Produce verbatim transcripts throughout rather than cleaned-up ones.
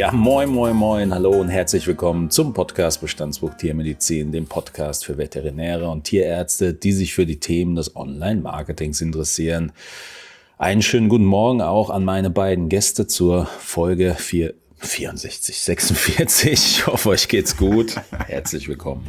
Ja, moin, moin, moin, hallo und herzlich willkommen zum Podcast Bestandsbuch Tiermedizin, dem Podcast für Veterinäre und Tierärzte, die sich für die Themen des Online-Marketings interessieren. Einen schönen guten Morgen auch an meine beiden Gäste zur Folge vier, vierundsechzig, sechsundvierzig. Ich hoffe, euch geht's gut. Herzlich willkommen.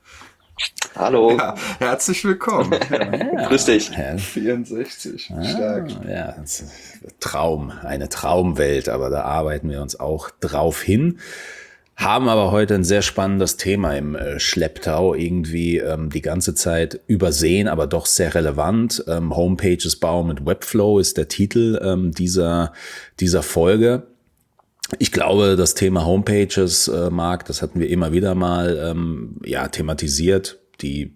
Hallo. Ja, herzlich willkommen. Ja. Grüß dich. Ja. vierundsechzig, Ah, stark. Ja, das ist ein Traum, eine Traumwelt, aber da arbeiten wir uns auch drauf hin. Haben aber heute ein sehr spannendes Thema im äh, Schlepptau, irgendwie ähm, die ganze Zeit übersehen, aber doch sehr relevant. Ähm, Homepages bauen mit Webflow ist der Titel ähm, dieser, dieser Folge. Ich glaube, das Thema Homepages, äh, Marc, das hatten wir immer wieder mal ähm, ja, thematisiert. Die,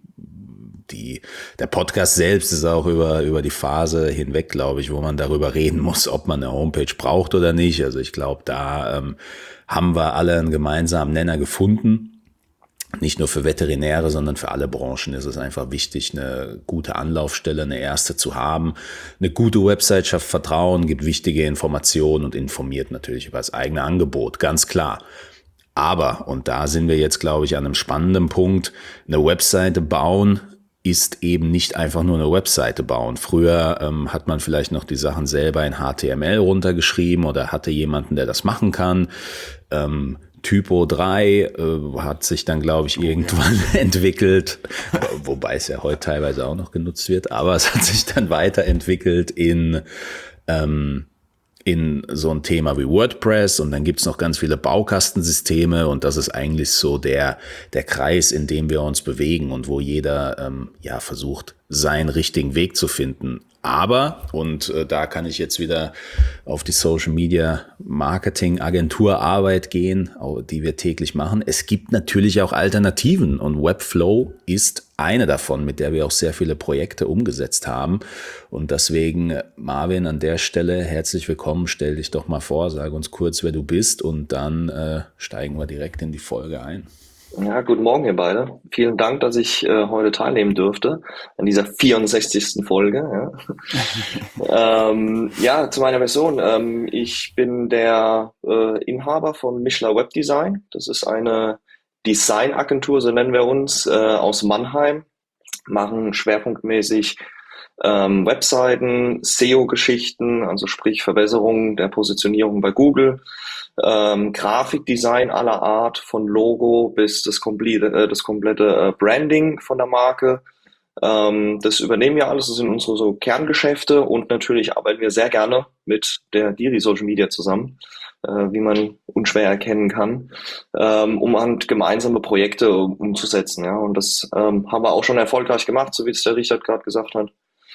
die, der Podcast selbst ist auch über, über die Phase hinweg, glaube ich, wo man darüber reden muss, ob man eine Homepage braucht oder nicht. Also ich glaube, da ähm, haben wir alle einen gemeinsamen Nenner gefunden. Nicht nur für Veterinäre, sondern für alle Branchen ist es einfach wichtig, eine gute Anlaufstelle, eine erste zu haben. Eine gute Website schafft Vertrauen, gibt wichtige Informationen und informiert natürlich über das eigene Angebot, ganz klar. Aber, und da sind wir jetzt, glaube ich, an einem spannenden Punkt, eine Webseite bauen ist eben nicht einfach nur eine Webseite bauen. Früher ähm, hat man vielleicht noch die Sachen selber in H T M L runtergeschrieben oder hatte jemanden, der das machen kann. Ähm, Typo drei äh, hat sich dann, glaube ich, irgendwann oh, ja. entwickelt, wobei es ja heute teilweise auch noch genutzt wird, aber es hat sich dann weiterentwickelt in ähm, in so ein Thema wie WordPress, und dann gibt's noch ganz viele Baukastensysteme, und das ist eigentlich so der der Kreis, in dem wir uns bewegen und wo jeder ähm, ja versucht, seinen richtigen Weg zu finden. Aber, und äh, da kann ich jetzt wieder auf die Social Media Marketing Agentur Arbeit gehen, die wir täglich machen. Es gibt natürlich auch Alternativen, und Webflow ist eine davon, mit der wir auch sehr viele Projekte umgesetzt haben. Und deswegen, Marvin, an der Stelle herzlich willkommen. Stell dich doch mal vor, sag uns kurz, wer du bist, und dann äh, steigen wir direkt in die Folge ein. Ja, guten Morgen, ihr beide. Vielen Dank, dass ich äh, heute teilnehmen dürfte an dieser vierundsechzigsten Folge. Ja, ähm, ja zu meiner Person. Ähm, ich bin der äh, Inhaber von Mischler Webdesign. Das ist eine Designagentur, so nennen wir uns, äh, aus Mannheim. Machen schwerpunktmäßig ähm, Webseiten, S E O-Geschichten, also sprich Verbesserung der Positionierung bei Google. Ähm, Grafikdesign aller Art, von Logo bis das komplette, äh, das komplette äh, Branding von der Marke. Ähm, das übernehmen wir alles, das sind unsere so Kerngeschäfte, und natürlich arbeiten wir sehr gerne mit der Diri Social Media zusammen, äh, wie man unschwer erkennen kann, ähm, um halt gemeinsame Projekte umzusetzen. Ja, und das ähm, haben wir auch schon erfolgreich gemacht, so wie es der Richard gerade gesagt hat.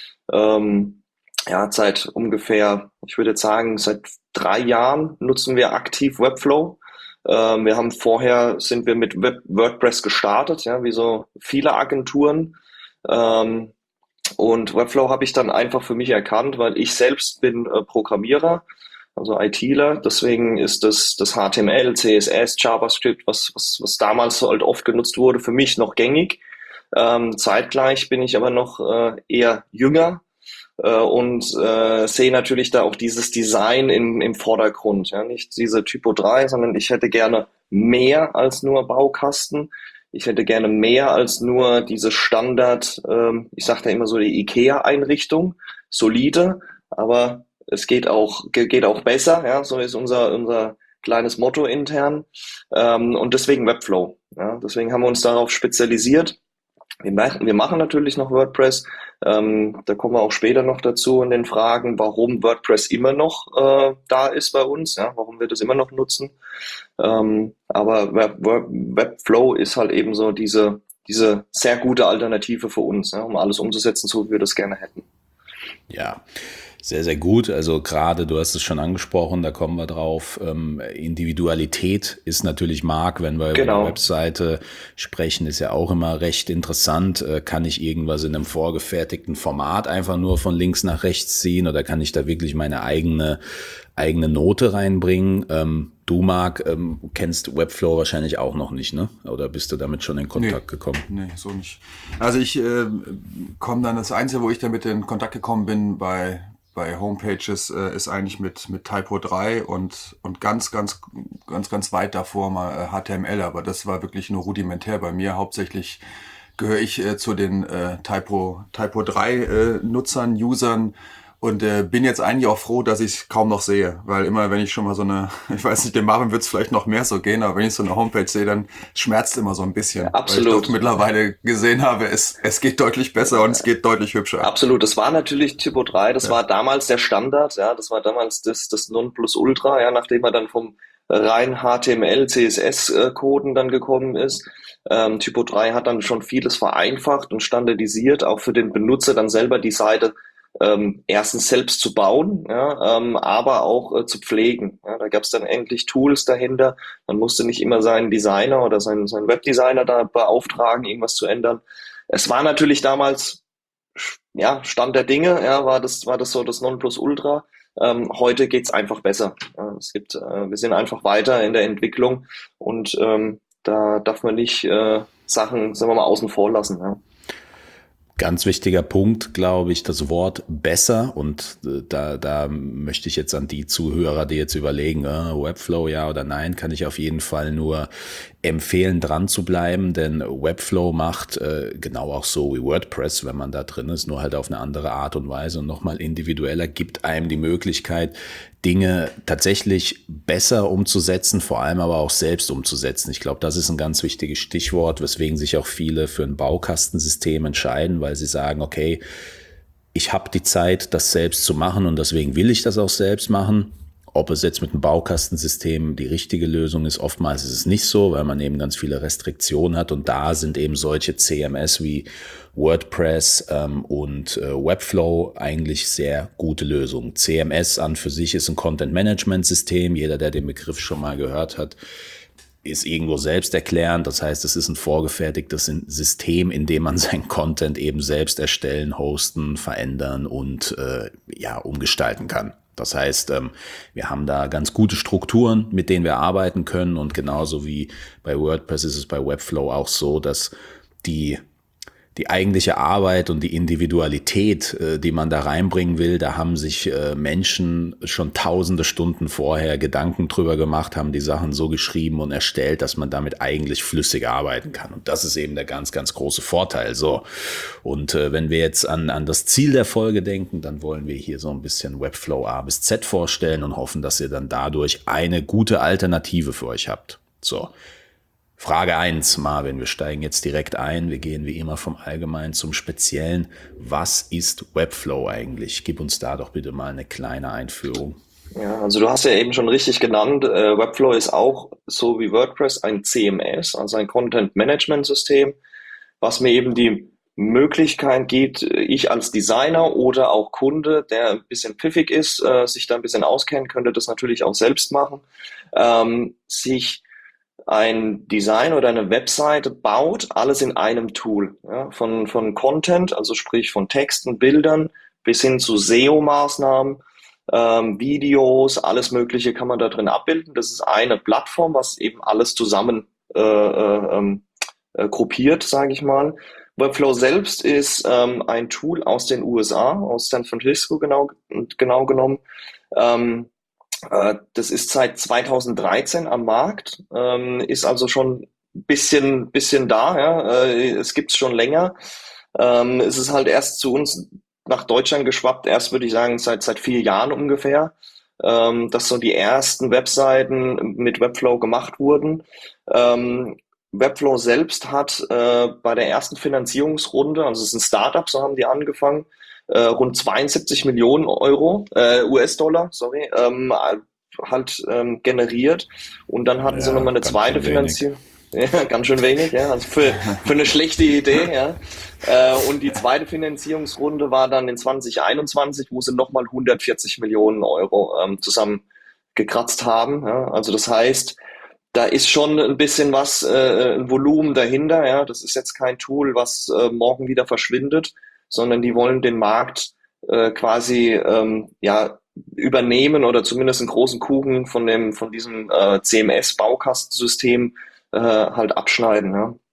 Ähm, Ja, seit ungefähr, ich würde jetzt sagen, seit drei Jahren nutzen wir aktiv Webflow. Ähm, wir haben vorher, sind wir mit Web WordPress gestartet, ja, wie so viele Agenturen. Ähm, und Webflow habe ich dann einfach für mich erkannt, weil ich selbst bin äh, Programmierer, also ITler. Deswegen ist das, das H T M L, C S S, JavaScript, was, was, was damals halt oft genutzt wurde, für mich noch gängig. Ähm, zeitgleich bin ich aber noch äh, eher jünger und äh, sehe natürlich da auch dieses Design im, im Vordergrund. Ja, nicht diese Typo drei, sondern ich hätte gerne mehr als nur Baukasten. Ich hätte gerne mehr als nur diese Standard, ähm, ich sage da immer so, die IKEA-Einrichtung, solide, aber es geht auch geht auch besser. Ja, so ist unser unser kleines Motto intern, ähm, und deswegen Webflow. Ja, deswegen haben wir uns darauf spezialisiert. Wir machen, wir machen natürlich noch WordPress. Ähm, da kommen wir auch später noch dazu in den Fragen, warum WordPress immer noch äh, da ist bei uns, ja, warum wir das immer noch nutzen. Ähm, aber Web, Web, Webflow ist halt eben so diese, diese sehr gute Alternative für uns, ja, um alles umzusetzen, so wie wir das gerne hätten. Ja, sehr, sehr gut. Also gerade, du hast es schon angesprochen, da kommen wir drauf. Ähm, Individualität ist natürlich Marc, wenn wir Genau. über die Webseite sprechen, ist ja auch immer recht interessant. Äh, kann ich irgendwas in einem vorgefertigten Format einfach nur von links nach rechts ziehen, oder kann ich da wirklich meine eigene eigene Note reinbringen? Ähm, du, Marc, ähm, kennst Webflow wahrscheinlich auch noch nicht, ne? Oder bist du damit schon in Kontakt nee, gekommen? Nee, so nicht. Also ich äh, komme dann, das Einzige, wo ich damit in Kontakt gekommen bin, bei bei Homepages äh, ist eigentlich mit, mit Typo drei und, und ganz, ganz, ganz, ganz weit davor mal äh, H T M L, aber das war wirklich nur rudimentär bei mir. Hauptsächlich gehöre ich äh, zu den äh, Typo, Typo drei äh, Nutzern, Usern und äh, bin jetzt eigentlich auch froh, dass ich es kaum noch sehe, weil immer, wenn ich schon mal so eine, ich weiß nicht, dem Marvin wird es vielleicht noch mehr so gehen, aber wenn ich so eine Homepage sehe, dann schmerzt immer so ein bisschen. Ja, absolut. Weil ich doch mittlerweile gesehen habe, es, es geht deutlich besser und es geht deutlich hübscher. Absolut, das war natürlich Typo drei, das Ja. war damals der Standard, ja, das war damals das, das Nonplusultra, ja, nachdem er dann vom rein H T M L, C S S-Coden dann gekommen ist. Ähm, Typo drei hat dann schon vieles vereinfacht und standardisiert, auch für den Benutzer dann selber die Seite ähm, erstens selbst zu bauen, ja, ähm, aber auch äh, zu pflegen. Ja, da gab es dann endlich Tools dahinter. Man musste nicht immer seinen Designer oder seinen, seinen Webdesigner da beauftragen, irgendwas zu ändern. Es war natürlich damals, ja, Stand der Dinge, ja, war das, war das so das Nonplusultra. Ähm, heute geht's einfach besser. Ja, es gibt, äh, wir sind einfach weiter in der Entwicklung und ähm, da darf man nicht äh, Sachen, sagen wir mal, außen vor lassen. Ja. Ganz wichtiger Punkt, glaube ich, das Wort besser. Und äh, da, da möchte ich jetzt an die Zuhörer, die jetzt überlegen, äh, Webflow ja oder nein, kann ich auf jeden Fall nur empfehlen, dran zu bleiben. Denn Webflow macht äh, genau auch so wie WordPress, wenn man da drin ist, nur halt auf eine andere Art und Weise und nochmal individueller, gibt einem die Möglichkeit, Dinge tatsächlich besser umzusetzen, vor allem aber auch selbst umzusetzen. Ich glaube, das ist ein ganz wichtiges Stichwort, weswegen sich auch viele für ein Baukastensystem entscheiden, weil sie sagen, okay, ich habe die Zeit, das selbst zu machen und deswegen will ich das auch selbst machen. Ob es jetzt mit einem Baukastensystem die richtige Lösung ist, oftmals ist es nicht so, weil man eben ganz viele Restriktionen hat und da sind eben solche C M S wie WordPress ähm, und äh, Webflow eigentlich sehr gute Lösungen. C M S an für sich ist ein Content-Management-System. Jeder, der den Begriff schon mal gehört hat, ist irgendwo selbsterklärend. Das heißt, es ist ein vorgefertigtes System, in dem man seinen Content eben selbst erstellen, hosten, verändern und äh, ja umgestalten kann. Das heißt, ähm, wir haben da ganz gute Strukturen, mit denen wir arbeiten können und genauso wie bei WordPress ist es bei Webflow auch so, dass die die eigentliche Arbeit und die Individualität, äh, die man da reinbringen will, da haben sich äh, Menschen schon tausende Stunden vorher Gedanken drüber gemacht, haben die Sachen so geschrieben und erstellt, dass man damit eigentlich flüssig arbeiten kann. Und das ist eben der ganz, ganz große Vorteil. So. Und äh, wenn wir jetzt an, an das Ziel der Folge denken, dann wollen wir hier so ein bisschen Webflow A bis Z vorstellen und hoffen, dass ihr dann dadurch eine gute Alternative für euch habt. So. Frage eins, Marvin, wir steigen jetzt direkt ein. Wir gehen wie immer vom Allgemeinen zum Speziellen. Was ist Webflow eigentlich? Gib uns da doch bitte mal eine kleine Einführung. Ja, also du hast ja eben schon richtig genannt, äh, Webflow ist auch so wie WordPress ein C M S, also ein Content Management System, was mir eben die Möglichkeit gibt, ich als Designer oder auch Kunde, der ein bisschen pfiffig ist, äh, sich da ein bisschen auskennt, könnte das natürlich auch selbst machen, ähm, sich ein Design oder eine Webseite baut, alles in einem Tool. Ja, von, von Content, also sprich von Texten, Bildern, bis hin zu S E O-Maßnahmen, ähm, Videos, alles Mögliche kann man da drin abbilden. Das ist eine Plattform, was eben alles zusammen äh, äh, äh, gruppiert, sage ich mal. Webflow selbst ist ähm, ein Tool aus den U S A, aus San Francisco genau, genau genommen. Ähm, Das ist seit zweitausenddreizehn am Markt, ähm, ist also schon ein bisschen, bisschen da. Ja? Äh, es gibt's schon länger. Ähm, es ist halt erst zu uns nach Deutschland geschwappt, erst würde ich sagen seit seit vier Jahren ungefähr, ähm, dass so die ersten Webseiten mit Webflow gemacht wurden. Ähm, Webflow selbst hat äh, bei der ersten Finanzierungsrunde, also es ist ein Startup, so haben die angefangen, äh, rund zweiundsiebzig Millionen Euro, äh, U S-Dollar, sorry, ähm, halt ähm, generiert. Und dann hatten Ja, sie nochmal eine ganz zweite schön wenig. Finanzierung. Ja, ganz schön wenig, ja, also für, für eine schlechte Idee, ja. Äh, und die zweite Finanzierungsrunde war dann in zwanzig einundzwanzig, wo sie nochmal hundertvierzig Millionen Euro ähm, zusammen gekratzt haben. Ja. Also das heißt, da ist schon ein bisschen was, äh, ein Volumen dahinter, ja. Das ist jetzt kein Tool, was äh, morgen wieder verschwindet, sondern die wollen den Markt äh, quasi ähm, ja übernehmen oder zumindest einen großen Kuchen von dem von diesem äh, C M S-Baukastensystem äh, halt abschneiden. Ja.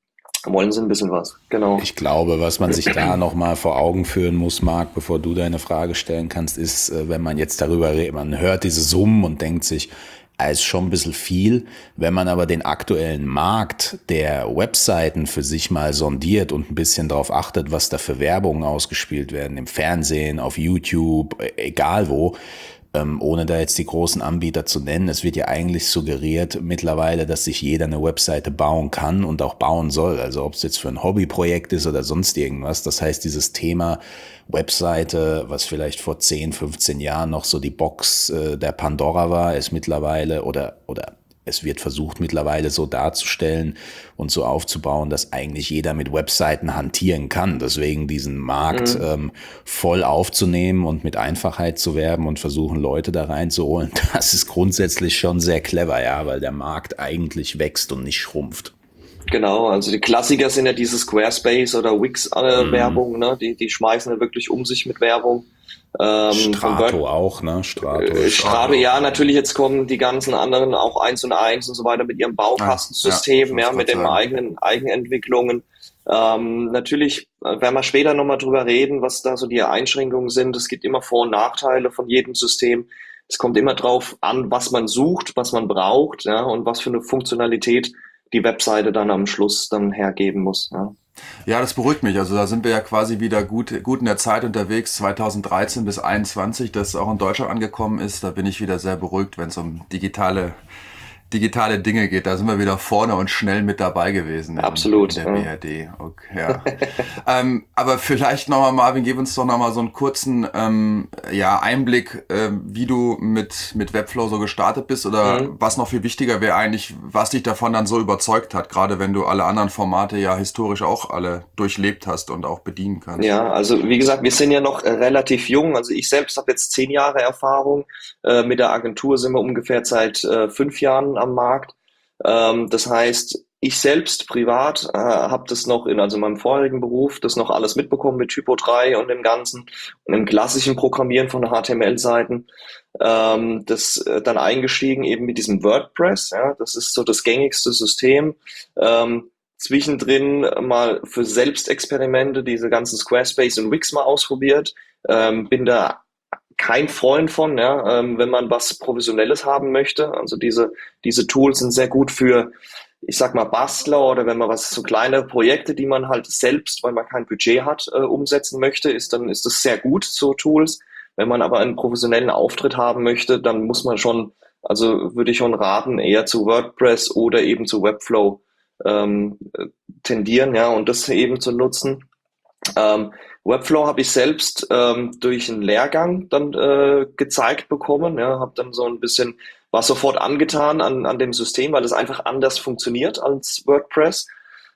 Wollen sie ein bisschen was, genau. Ich glaube, was man sich da nochmal vor Augen führen muss, Marc, bevor du deine Frage stellen kannst, ist, wenn man jetzt darüber redet, man hört diese Summen und denkt sich, es ist schon ein bisschen viel. Wenn man aber den aktuellen Markt der Webseiten für sich mal sondiert und ein bisschen darauf achtet, was da für Werbungen ausgespielt werden, im Fernsehen, auf YouTube, egal wo, ähm, ohne da jetzt die großen Anbieter zu nennen, es wird ja eigentlich suggeriert mittlerweile, dass sich jeder eine Webseite bauen kann und auch bauen soll. Also ob es jetzt für ein Hobbyprojekt ist oder sonst irgendwas. Das heißt, dieses Thema Webseite, was vielleicht vor zehn, fünfzehn Jahren noch so die Box äh, der Pandora war, ist mittlerweile oder oder es wird versucht mittlerweile so darzustellen und so aufzubauen, dass eigentlich jeder mit Webseiten hantieren kann. Deswegen diesen Markt mhm. ähm, voll aufzunehmen und mit Einfachheit zu werben und versuchen, Leute da reinzuholen, das ist grundsätzlich schon sehr clever, ja, weil der Markt eigentlich wächst und nicht schrumpft. Genau, also die Klassiker sind ja diese Squarespace oder Wix-Werbung, äh, mhm. ne? Die, die schmeißen ja wirklich um sich mit Werbung. Ähm, Strato auch, ne? Strato. Äh, Strato, ja, natürlich, jetzt kommen die ganzen anderen, auch eins und eins und so weiter mit ihrem Baukastensystem, ja, ja mit den eigenen Eigenentwicklungen. Ähm, natürlich werden wir später nochmal drüber reden, was da so die Einschränkungen sind. Es gibt immer Vor- und Nachteile von jedem System. Es kommt immer drauf an, was man sucht, was man braucht, ja, und was für eine Funktionalität die Webseite dann am Schluss dann hergeben muss, ja. Ja, das beruhigt mich. Also da sind wir ja quasi wieder gut, gut in der Zeit unterwegs, zweitausenddreizehn bis einundzwanzig, das auch in Deutschland angekommen ist. Da bin ich wieder sehr beruhigt, wenn es um digitale digitale Dinge geht. Da sind wir wieder vorne und schnell mit dabei gewesen. Absolut. In der B R D. Okay, ja. ähm, aber vielleicht nochmal, Marvin, gib uns doch nochmal so einen kurzen ähm, ja, Einblick, äh, wie du mit, mit Webflow so gestartet bist oder mhm. was noch viel wichtiger wäre eigentlich, was dich davon dann so überzeugt hat, gerade wenn du alle anderen Formate ja historisch auch alle durchlebt hast und auch bedienen kannst. Ja, also wie gesagt, wir sind ja noch äh, relativ jung. Also ich selbst habe jetzt zehn Jahre Erfahrung. Äh, mit der Agentur sind wir ungefähr seit äh, fünf Jahren am Markt. Ähm, das heißt, ich selbst privat äh, habe das noch in also meinem vorherigen Beruf das noch alles mitbekommen mit Typo drei und dem Ganzen und im klassischen Programmieren von H T M L-Seiten. Ähm, das äh, dann eingestiegen eben mit diesem WordPress. Ja, das ist so das gängigste System. Ähm, zwischendrin mal für Selbstexperimente diese ganzen Squarespace und Wix mal ausprobiert. Ähm, bin da kein Freund von, ja, ähm, wenn man was Professionelles haben möchte. Also diese, diese Tools sind sehr gut für, ich sag mal, Bastler oder wenn man was, so kleine Projekte, die man halt selbst, weil man kein Budget hat, äh, umsetzen möchte, ist dann, ist das sehr gut, so Tools. Wenn man aber einen professionellen Auftritt haben möchte, dann muss man schon, also würde ich schon raten, eher zu WordPress oder eben zu Webflow ähm, tendieren, ja, und das eben zu nutzen. Ähm, Webflow habe ich selbst ähm, durch einen Lehrgang dann äh, gezeigt bekommen, ja, habe dann so ein bisschen, war sofort angetan an, an dem System, weil es einfach anders funktioniert als WordPress.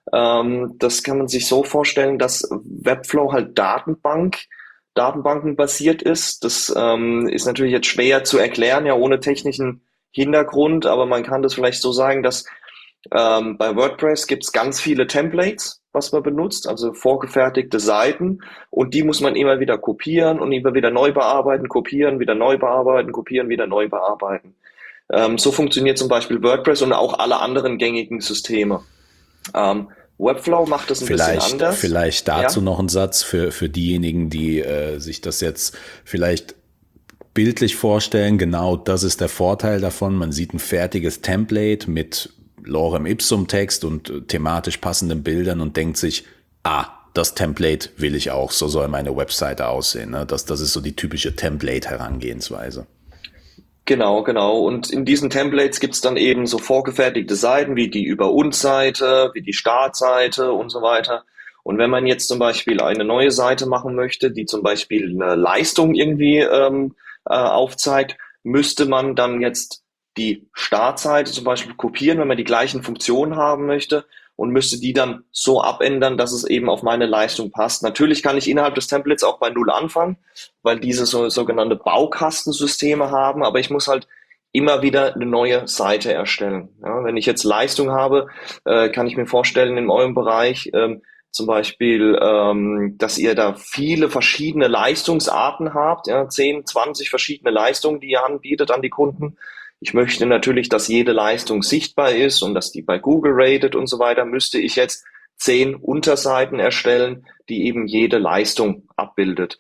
Ähm, das kann man sich so vorstellen, dass Webflow halt Datenbank, Datenbanken basiert ist. Das ähm, ist natürlich jetzt schwer zu erklären, ja, ohne technischen Hintergrund, aber man kann das vielleicht so sagen, dass ähm, bei WordPress gibt es ganz viele Templates, was man benutzt, also vorgefertigte Seiten, und die muss man immer wieder kopieren und immer wieder neu bearbeiten, kopieren, wieder neu bearbeiten, kopieren, wieder neu bearbeiten. Ähm, so funktioniert zum Beispiel WordPress und auch alle anderen gängigen Systeme. Ähm, Webflow macht das ein vielleicht, bisschen anders. Vielleicht dazu ja? noch ein Satz für, für diejenigen, die äh, sich das jetzt vielleicht bildlich vorstellen. Genau, das ist der Vorteil davon. Man sieht ein fertiges Template mit Lorem Ipsum Text und thematisch passenden Bildern und denkt sich, ah, das Template will ich auch, so soll meine Webseite aussehen. Ne? Das, das ist so die typische Template-Herangehensweise. Genau, genau. Und in diesen Templates gibt's dann eben so vorgefertigte Seiten wie die Über uns Seite, wie die Startseite und so weiter. Und wenn man jetzt zum Beispiel eine neue Seite machen möchte, die zum Beispiel eine Leistung irgendwie ähm, äh, aufzeigt, müsste man dann jetzt die Startseite zum Beispiel kopieren, wenn man die gleichen Funktionen haben möchte, und müsste die dann so abändern, dass es eben auf meine Leistung passt. Natürlich kann ich innerhalb des Templates auch bei Null anfangen, weil diese so, sogenannte Baukastensysteme haben, aber ich muss halt immer wieder eine neue Seite erstellen. Ja, wenn ich jetzt Leistung habe, äh, kann ich mir vorstellen, in eurem Bereich ähm, zum Beispiel, ähm, dass ihr da viele verschiedene Leistungsarten habt, ja, zehn, zwanzig verschiedene Leistungen, die ihr anbietet an die Kunden. Ich möchte natürlich, dass jede Leistung sichtbar ist und dass die bei Google rated und so weiter. Müsste ich jetzt zehn Unterseiten erstellen, die eben jede Leistung abbildet.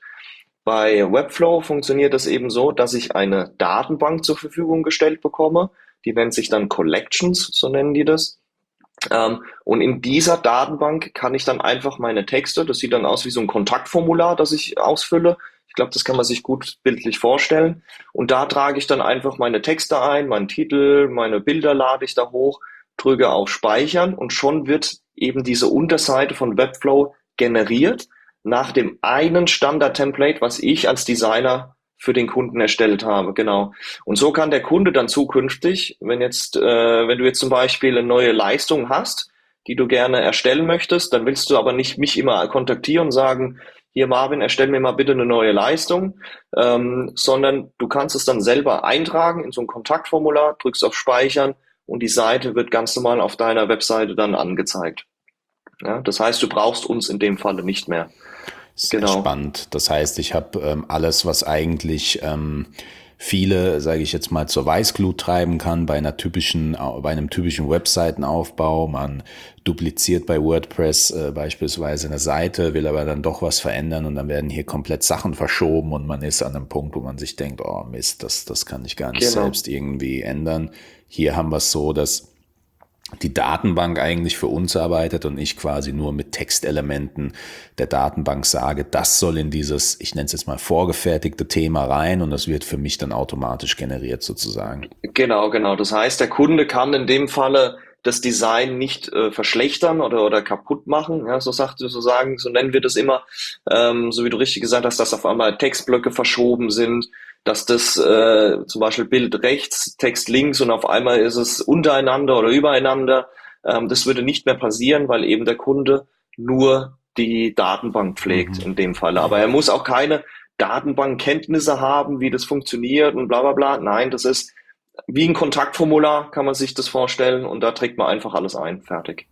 Bei Webflow funktioniert es eben so, dass ich eine Datenbank zur Verfügung gestellt bekomme. Die nennt sich dann Collections, so nennen die das. Ähm, und in dieser Datenbank kann ich dann einfach meine Texte, das sieht dann aus wie so ein Kontaktformular, das ich ausfülle. Ich glaube, das kann man sich gut bildlich vorstellen. Und da trage ich dann einfach meine Texte ein, meinen Titel, meine Bilder lade ich da hoch, drücke auf Speichern und schon wird eben diese Unterseite von Webflow generiert nach dem einen Standard-Template, was ich als Designer für den Kunden erstellt habe, genau. Und so kann der Kunde dann zukünftig, wenn jetzt, äh, wenn du jetzt zum Beispiel eine neue Leistung hast, die du gerne erstellen möchtest, dann willst du aber nicht mich immer kontaktieren und sagen, hier Marvin, erstell mir mal bitte eine neue Leistung, ähm, sondern du kannst es dann selber eintragen in so ein Kontaktformular, drückst auf Speichern und die Seite wird ganz normal auf deiner Webseite dann angezeigt. Ja, das heißt, du brauchst uns in dem Falle nicht mehr. Sehr Genau. spannend. Das heißt, ich habe ähm, alles, was eigentlich ähm, viele, sage ich jetzt mal, zur Weißglut treiben kann bei einer typischen, bei einem typischen Webseitenaufbau. Man dupliziert bei WordPress äh, beispielsweise eine Seite, will aber dann doch was verändern und dann werden hier komplett Sachen verschoben und man ist an einem Punkt, wo man sich denkt, oh Mist, das, das kann ich gar nicht Genau. selbst irgendwie ändern. Hier haben wir es so, dass die Datenbank eigentlich für uns arbeitet und ich quasi nur mit Textelementen der Datenbank sage, das soll in dieses, ich nenne es jetzt mal vorgefertigte Thema rein und das wird für mich dann automatisch generiert sozusagen. Genau, genau. Das heißt, der Kunde kann in dem Falle das Design nicht äh, verschlechtern oder, oder kaputt machen. Ja, so sagt, so sagen, so nennen wir das immer. Ähm, so wie du richtig gesagt hast, dass auf einmal Textblöcke verschoben sind, dass das äh, zum Beispiel Bild rechts, Text links und auf einmal ist es untereinander oder übereinander. Ähm, das würde nicht mehr passieren, weil eben der Kunde nur die Datenbank pflegt Mhm. in dem Falle. Aber er muss auch keine Datenbankkenntnisse haben, wie das funktioniert und bla bla bla. Nein, das ist wie ein Kontaktformular, kann man sich das vorstellen und da trägt man einfach alles ein. Fertig.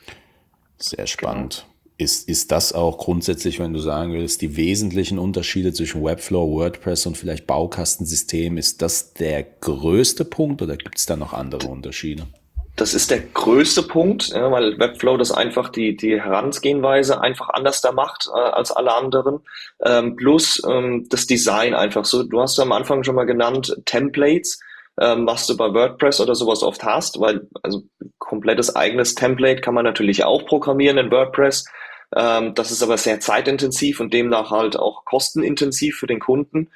Sehr spannend. Ist, ist das auch grundsätzlich, wenn du sagen willst, die wesentlichen Unterschiede zwischen Webflow, WordPress und vielleicht Baukastensystem, ist das der größte Punkt oder gibt es da noch andere Unterschiede? Das ist der größte Punkt, ja, weil Webflow das einfach die, die Herangehensweise einfach anders da macht äh, als alle anderen. Ähm, plus ähm, das Design einfach so. Du hast am Anfang schon mal genannt Templates, ähm, was du bei WordPress oder sowas oft hast, weil also komplettes eigenes Template kann man natürlich auch programmieren in WordPress. Ähm, das ist aber sehr zeitintensiv und demnach halt auch kostenintensiv für den Kunden.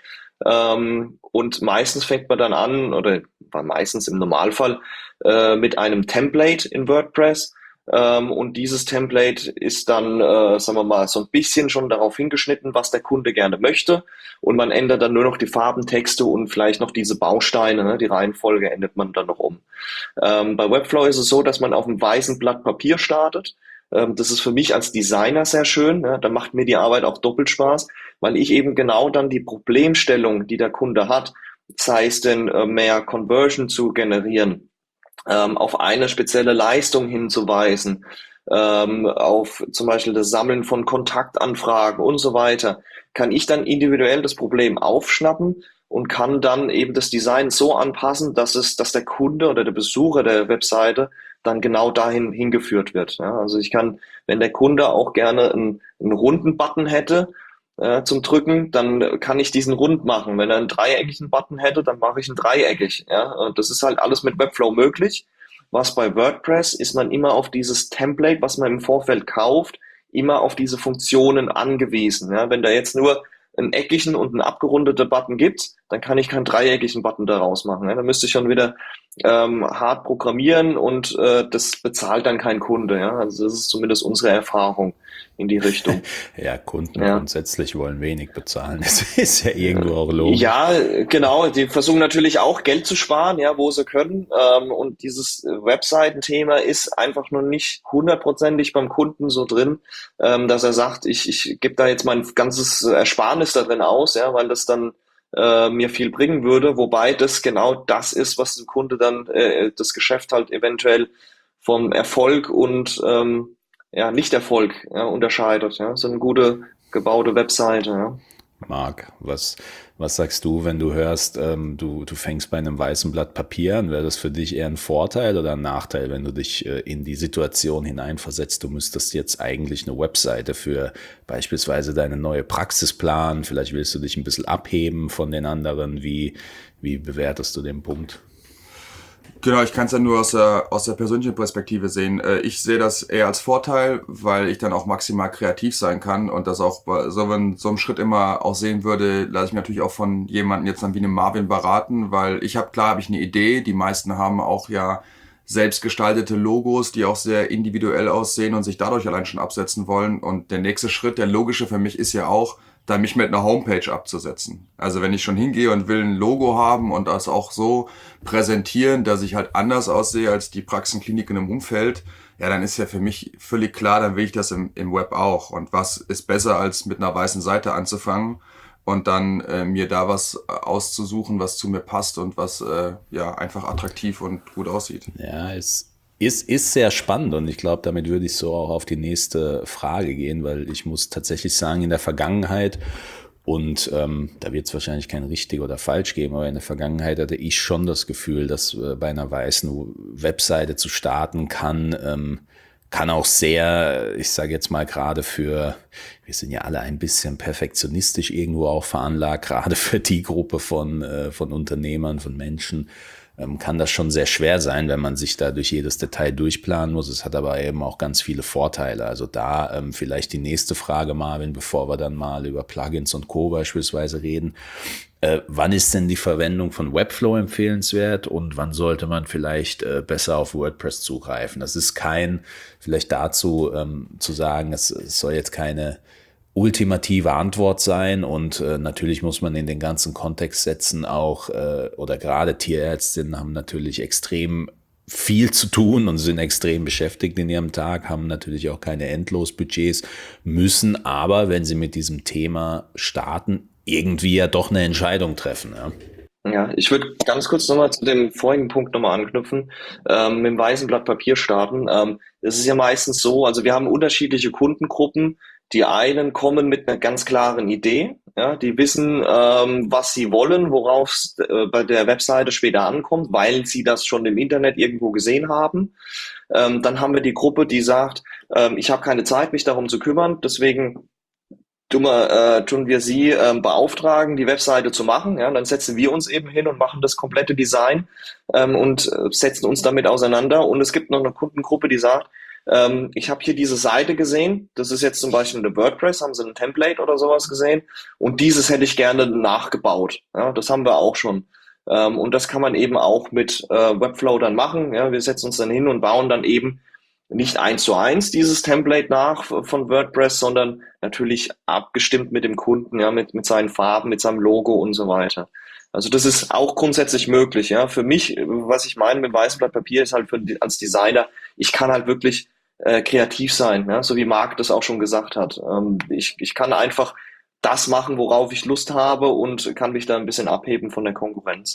Ähm, und meistens fängt man dann an, oder meistens im Normalfall, äh, mit einem Template in WordPress. Ähm, und dieses Template ist dann, äh, sagen wir mal, so ein bisschen schon darauf hingeschnitten, was der Kunde gerne möchte. Und man ändert dann nur noch die Farben, Texte und vielleicht noch diese Bausteine, ne? Die Reihenfolge ändert man dann noch um. Ähm, bei Webflow ist es so, dass man auf einem weißen Blatt Papier startet. Ähm, das ist für mich als Designer sehr schön. Ne? Da macht mir die Arbeit auch doppelt Spaß, weil ich eben genau dann die Problemstellung, die der Kunde hat, sei es denn äh, mehr Conversion zu generieren, ähm, auf eine spezielle Leistung hinzuweisen, ähm, auf zum Beispiel das Sammeln von Kontaktanfragen und so weiter, kann ich dann individuell das Problem aufschnappen und kann dann eben das Design so anpassen, dass es, dass der Kunde oder der Besucher der Webseite dann genau dahin hingeführt wird. Ja, also ich kann, wenn der Kunde auch gerne einen, einen runden Button hätte äh, zum Drücken, dann kann ich diesen rund machen. Wenn er einen dreieckigen Button hätte, dann mache ich ihn dreieckig. Ja, und das ist halt alles mit Webflow möglich. Was bei WordPress ist man immer auf dieses Template, was man im Vorfeld kauft, immer auf diese Funktionen angewiesen. Ja, wenn da jetzt nur einen eckigen und einen abgerundeten Button gibt, dann kann ich keinen dreieckigen Button daraus machen. Ja, dann müsste ich schon wieder ähm, hart programmieren und äh, das bezahlt dann kein Kunde. Ja, also das ist zumindest unsere Erfahrung in die Richtung. Ja, Kunden Ja. grundsätzlich wollen wenig bezahlen. Das ist ja irgendwo auch logisch. Ja, genau. Die versuchen natürlich auch Geld zu sparen, ja, wo sie können. Ähm, und dieses Webseitenthema ist einfach noch nicht hundertprozentig beim Kunden so drin, ähm, dass er sagt, ich, ich gebe da jetzt mein ganzes Ersparnis da drin aus, ja, weil das dann äh, mir viel bringen würde. Wobei das genau das ist, was dem Kunde dann äh, das Geschäft halt eventuell vom Erfolg und ähm, ja, Nicht-Erfolg ja, unterscheidet. Ja. So eine gute gebaute Webseite. Ja. Marc, was, was sagst du, wenn du hörst, ähm, du, du fängst bei einem weißen Blatt Papier an? Wäre das für dich eher ein Vorteil oder ein Nachteil, wenn du dich äh, in die Situation hineinversetzt? Du müsstest jetzt eigentlich eine Webseite für beispielsweise deine neue Praxis planen. Vielleicht willst du dich ein bisschen abheben von den anderen. Wie, wie bewertest du den Punkt? Genau, ich kann es ja nur aus der, aus der persönlichen Perspektive sehen. Äh, Ich sehe das eher als Vorteil, weil ich dann auch maximal kreativ sein kann und das auch bei so, wenn so einem Schritt immer auch sehen würde, lasse ich mich natürlich auch von jemandem jetzt dann wie einem Marvin beraten, weil ich habe, klar habe ich eine Idee, die meisten haben auch ja selbst gestaltete Logos, die auch sehr individuell aussehen und sich dadurch allein schon absetzen wollen. Und der nächste Schritt, der logische für mich ist ja auch, dann mich mit einer Homepage abzusetzen. Also wenn ich schon hingehe und will ein Logo haben und das auch so präsentieren, dass ich halt anders aussehe als die Praxenkliniken im Umfeld, ja, dann ist ja für mich völlig klar, dann will ich das im, im Web auch. Und was ist besser, als mit einer weißen Seite anzufangen und dann äh, mir da was auszusuchen, was zu mir passt und was äh, ja einfach attraktiv und gut aussieht. Ja, es ist, ist sehr spannend und ich glaube, damit würde ich so auch auf die nächste Frage gehen, weil ich muss tatsächlich sagen, in der Vergangenheit, und ähm, da wird es wahrscheinlich kein richtig oder falsch geben, aber in der Vergangenheit hatte ich schon das Gefühl, dass äh, bei einer weißen Webseite zu starten kann, ähm, kann auch sehr, ich sage jetzt mal gerade für, wir sind ja alle ein bisschen perfektionistisch irgendwo auch veranlagt, gerade für die Gruppe von, äh, von Unternehmern, von Menschen, ähm, kann das schon sehr schwer sein, wenn man sich da durch jedes Detail durchplanen muss. Es hat aber eben auch ganz viele Vorteile. Also da ähm, vielleicht die nächste Frage, Marvin, bevor wir dann mal über Plugins und Co. beispielsweise reden. Äh, wann ist denn die Verwendung von Webflow empfehlenswert und wann sollte man vielleicht äh, besser auf WordPress zugreifen? Das ist kein, vielleicht dazu ähm, zu sagen, es, es soll jetzt keine ultimative Antwort sein und äh, natürlich muss man in den ganzen Kontext setzen auch, äh, oder gerade Tierärztinnen haben natürlich extrem viel zu tun und sind extrem beschäftigt in ihrem Tag, haben natürlich auch keine Endlosbudgets, müssen aber, wenn sie mit diesem Thema starten, irgendwie ja doch eine Entscheidung treffen. Ja, Ja, ich würde ganz kurz nochmal zu dem vorigen Punkt nochmal anknüpfen, ähm, mit dem weißen Blatt Papier starten. Ähm, es ist ja meistens so, also wir haben unterschiedliche Kundengruppen. Die einen kommen mit einer ganz klaren Idee, ja, die wissen, ähm, was sie wollen, worauf es äh, bei der Webseite später ankommt, weil sie das schon im Internet irgendwo gesehen haben. Ähm, dann haben wir die Gruppe, die sagt, ähm, ich habe keine Zeit, mich darum zu kümmern, deswegen tun wir, äh, tun wir sie ähm, beauftragen, die Webseite zu machen. Ja, dann setzen wir uns eben hin und machen das komplette Design ähm, und äh, setzen uns damit auseinander. Und es gibt noch eine Kundengruppe, die sagt, ähm, ich habe hier diese Seite gesehen, das ist jetzt zum Beispiel eine WordPress, haben sie ein Template oder sowas gesehen und dieses hätte ich gerne nachgebaut. Ja, das haben wir auch schon. Ähm, und das kann man eben auch mit äh, Webflow dann machen. Ja, wir setzen uns dann hin und bauen dann eben nicht eins zu eins dieses Template nach von WordPress, sondern natürlich abgestimmt mit dem Kunden, ja, mit, mit seinen Farben, mit seinem Logo und so weiter. Also das ist auch grundsätzlich möglich, ja. Für mich, was ich meine mit weißem Blatt Papier, ist halt für, als Designer, ich kann halt wirklich äh, kreativ sein, ja, so wie Marc das auch schon gesagt hat. Ähm, ich, ich kann einfach das machen, worauf ich Lust habe und kann mich da ein bisschen abheben von der Konkurrenz.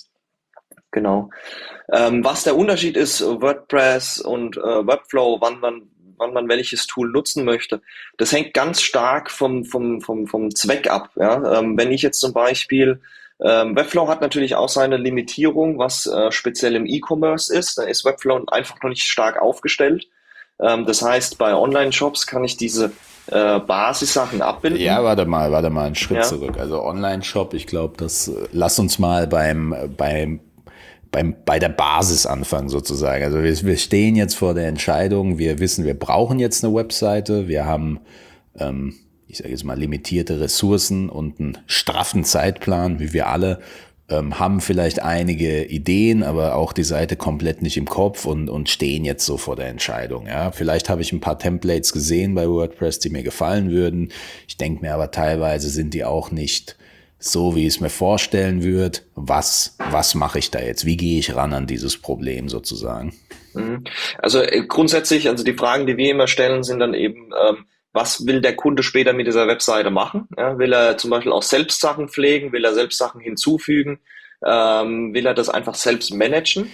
Genau. Ähm, was der Unterschied ist, WordPress und äh, Webflow, wann man, wann man welches Tool nutzen möchte, das hängt ganz stark vom, vom, vom, vom Zweck ab. Ja? Ähm, wenn ich jetzt zum Beispiel, ähm, Webflow hat natürlich auch seine Limitierung, was äh, speziell im E-Commerce ist. Da ist Webflow einfach noch nicht stark aufgestellt. Ähm, das heißt, bei Online-Shops kann ich diese äh, Basissachen abbilden. ja, warte mal, warte mal einen Schritt Ja. zurück. Also Online-Shop, ich glaube, das, äh, lass uns mal beim, beim beim, bei der Basis anfangen sozusagen. Also wir, wir stehen jetzt vor der Entscheidung, wir wissen, wir brauchen jetzt eine Webseite, wir haben, ähm, ich sage jetzt mal, limitierte Ressourcen und einen straffen Zeitplan, wie wir alle, ähm, haben vielleicht einige Ideen, aber auch die Seite komplett nicht im Kopf und, und stehen jetzt so vor der Entscheidung. Ja, vielleicht habe ich ein paar Templates gesehen bei WordPress, die mir gefallen würden. Ich denke mir aber teilweise sind die auch nicht so, wie ich es mir vorstellen würde. Was, was mache ich da jetzt? Wie gehe ich ran an dieses Problem sozusagen? Mhm. Also äh, grundsätzlich, also die Fragen, die wir immer stellen, sind dann eben, ähm, was will der Kunde später mit dieser Webseite machen? Ja, will er zum Beispiel auch selbst Sachen pflegen? Will er selbst Sachen hinzufügen? Ähm, will er das einfach selbst managen?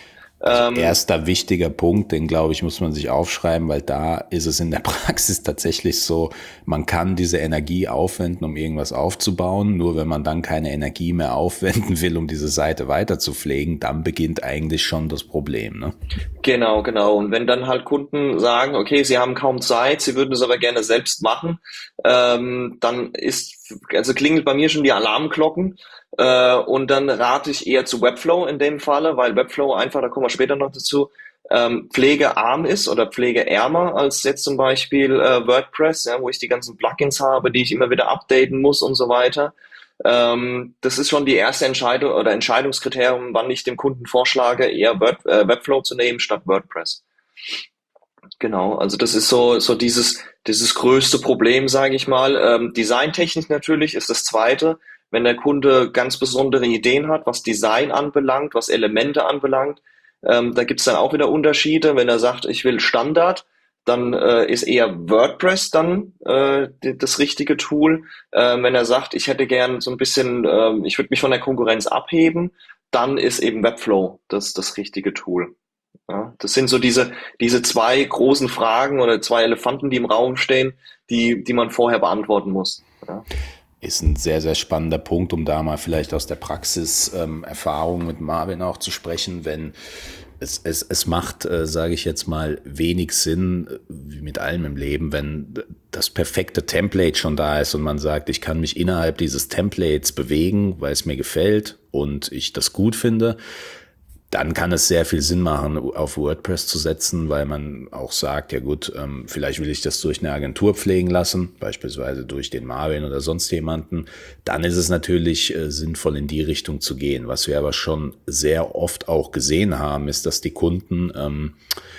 Also Ähm, erster wichtiger Punkt, den glaube ich, muss man sich aufschreiben, weil da ist es in der Praxis tatsächlich so, man kann diese Energie aufwenden, um irgendwas aufzubauen. Nur wenn man dann keine Energie mehr aufwenden will, um diese Seite weiter zu pflegen, dann beginnt eigentlich schon das Problem, ne? Genau, genau. Und wenn dann halt Kunden sagen, okay, sie haben kaum Zeit, sie würden es aber gerne selbst machen, ähm, dann ist, also klingelt bei mir schon die Alarmglocken. Äh, und dann rate ich eher zu Webflow in dem Falle, weil Webflow einfach, da kommen wir später noch dazu, ähm, pflegearm ist oder pflegeärmer als jetzt zum Beispiel äh, WordPress, ja, wo ich die ganzen Plugins habe, die ich immer wieder updaten muss und so weiter. Ähm, das ist schon die erste Entscheidung oder Entscheidungskriterium, wann ich dem Kunden vorschlage, eher Word, äh, Webflow zu nehmen statt WordPress. Genau, also das ist so so dieses dieses größte Problem, sage ich mal. Ähm, designtechnisch natürlich ist das zweite, wenn der Kunde ganz besondere Ideen hat, was Design anbelangt, was Elemente anbelangt. Ähm, da gibt's dann auch wieder Unterschiede. Wenn er sagt, ich will Standard, dann äh, ist eher WordPress dann äh, die, das richtige Tool. Äh, wenn er sagt, ich hätte gern so ein bisschen, äh, ich würde mich von der Konkurrenz abheben, dann ist eben Webflow das das richtige Tool. Ja, das sind so diese, diese zwei großen Fragen oder zwei Elefanten, die im Raum stehen, die, die man vorher beantworten muss. Ja. Ist ein sehr, sehr spannender Punkt, um da mal vielleicht aus der Praxis ähm, Erfahrung mit Marvin auch zu sprechen, wenn es, es, es macht, äh, sage ich jetzt mal, wenig Sinn, äh, wie mit allem im Leben, wenn das perfekte Template schon da ist und man sagt, ich kann mich innerhalb dieses Templates bewegen, weil es mir gefällt und ich das gut finde. Dann kann es sehr viel Sinn machen, auf WordPress zu setzen, weil man auch sagt, ja gut, ähm, vielleicht will ich das durch eine Agentur pflegen lassen, beispielsweise durch den Marvin oder sonst jemanden. Dann ist es natürlich äh, sinnvoll, in die Richtung zu gehen. Was wir aber schon sehr oft auch gesehen haben, ist, dass die Kunden, ähm,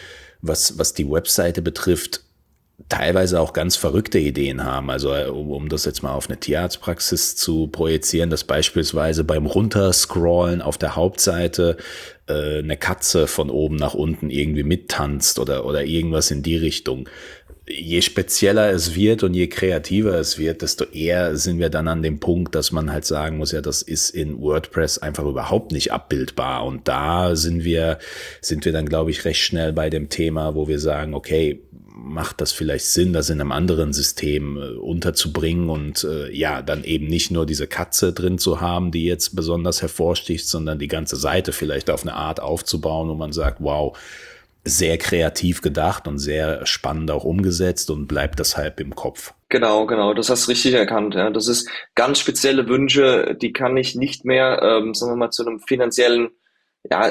was, was die Webseite betrifft, teilweise auch ganz verrückte Ideen haben. Also um, um das jetzt mal auf eine Tierarztpraxis zu projizieren, dass beispielsweise beim Runterscrollen auf der Hauptseite äh, eine Katze von oben nach unten irgendwie mittanzt oder, oder irgendwas in die Richtung. Je spezieller es wird und je kreativer es wird, desto eher sind wir dann an dem Punkt, dass man halt sagen muss, ja, das ist in WordPress einfach überhaupt nicht abbildbar. Und da sind wir, sind wir dann, glaube ich, recht schnell bei dem Thema, wo wir sagen, okay, macht das vielleicht Sinn, das in einem anderen System äh, unterzubringen und äh, ja, dann eben nicht nur diese Katze drin zu haben, die jetzt besonders hervorsticht, sondern die ganze Seite vielleicht auf eine Art aufzubauen, wo man sagt, wow, sehr kreativ gedacht und sehr spannend auch umgesetzt und bleibt deshalb im Kopf. Genau, genau, das hast du richtig erkannt. Ja. Das ist ganz spezielle Wünsche, die kann ich nicht mehr, ähm, sagen wir mal, zu einem finanziellen, ja,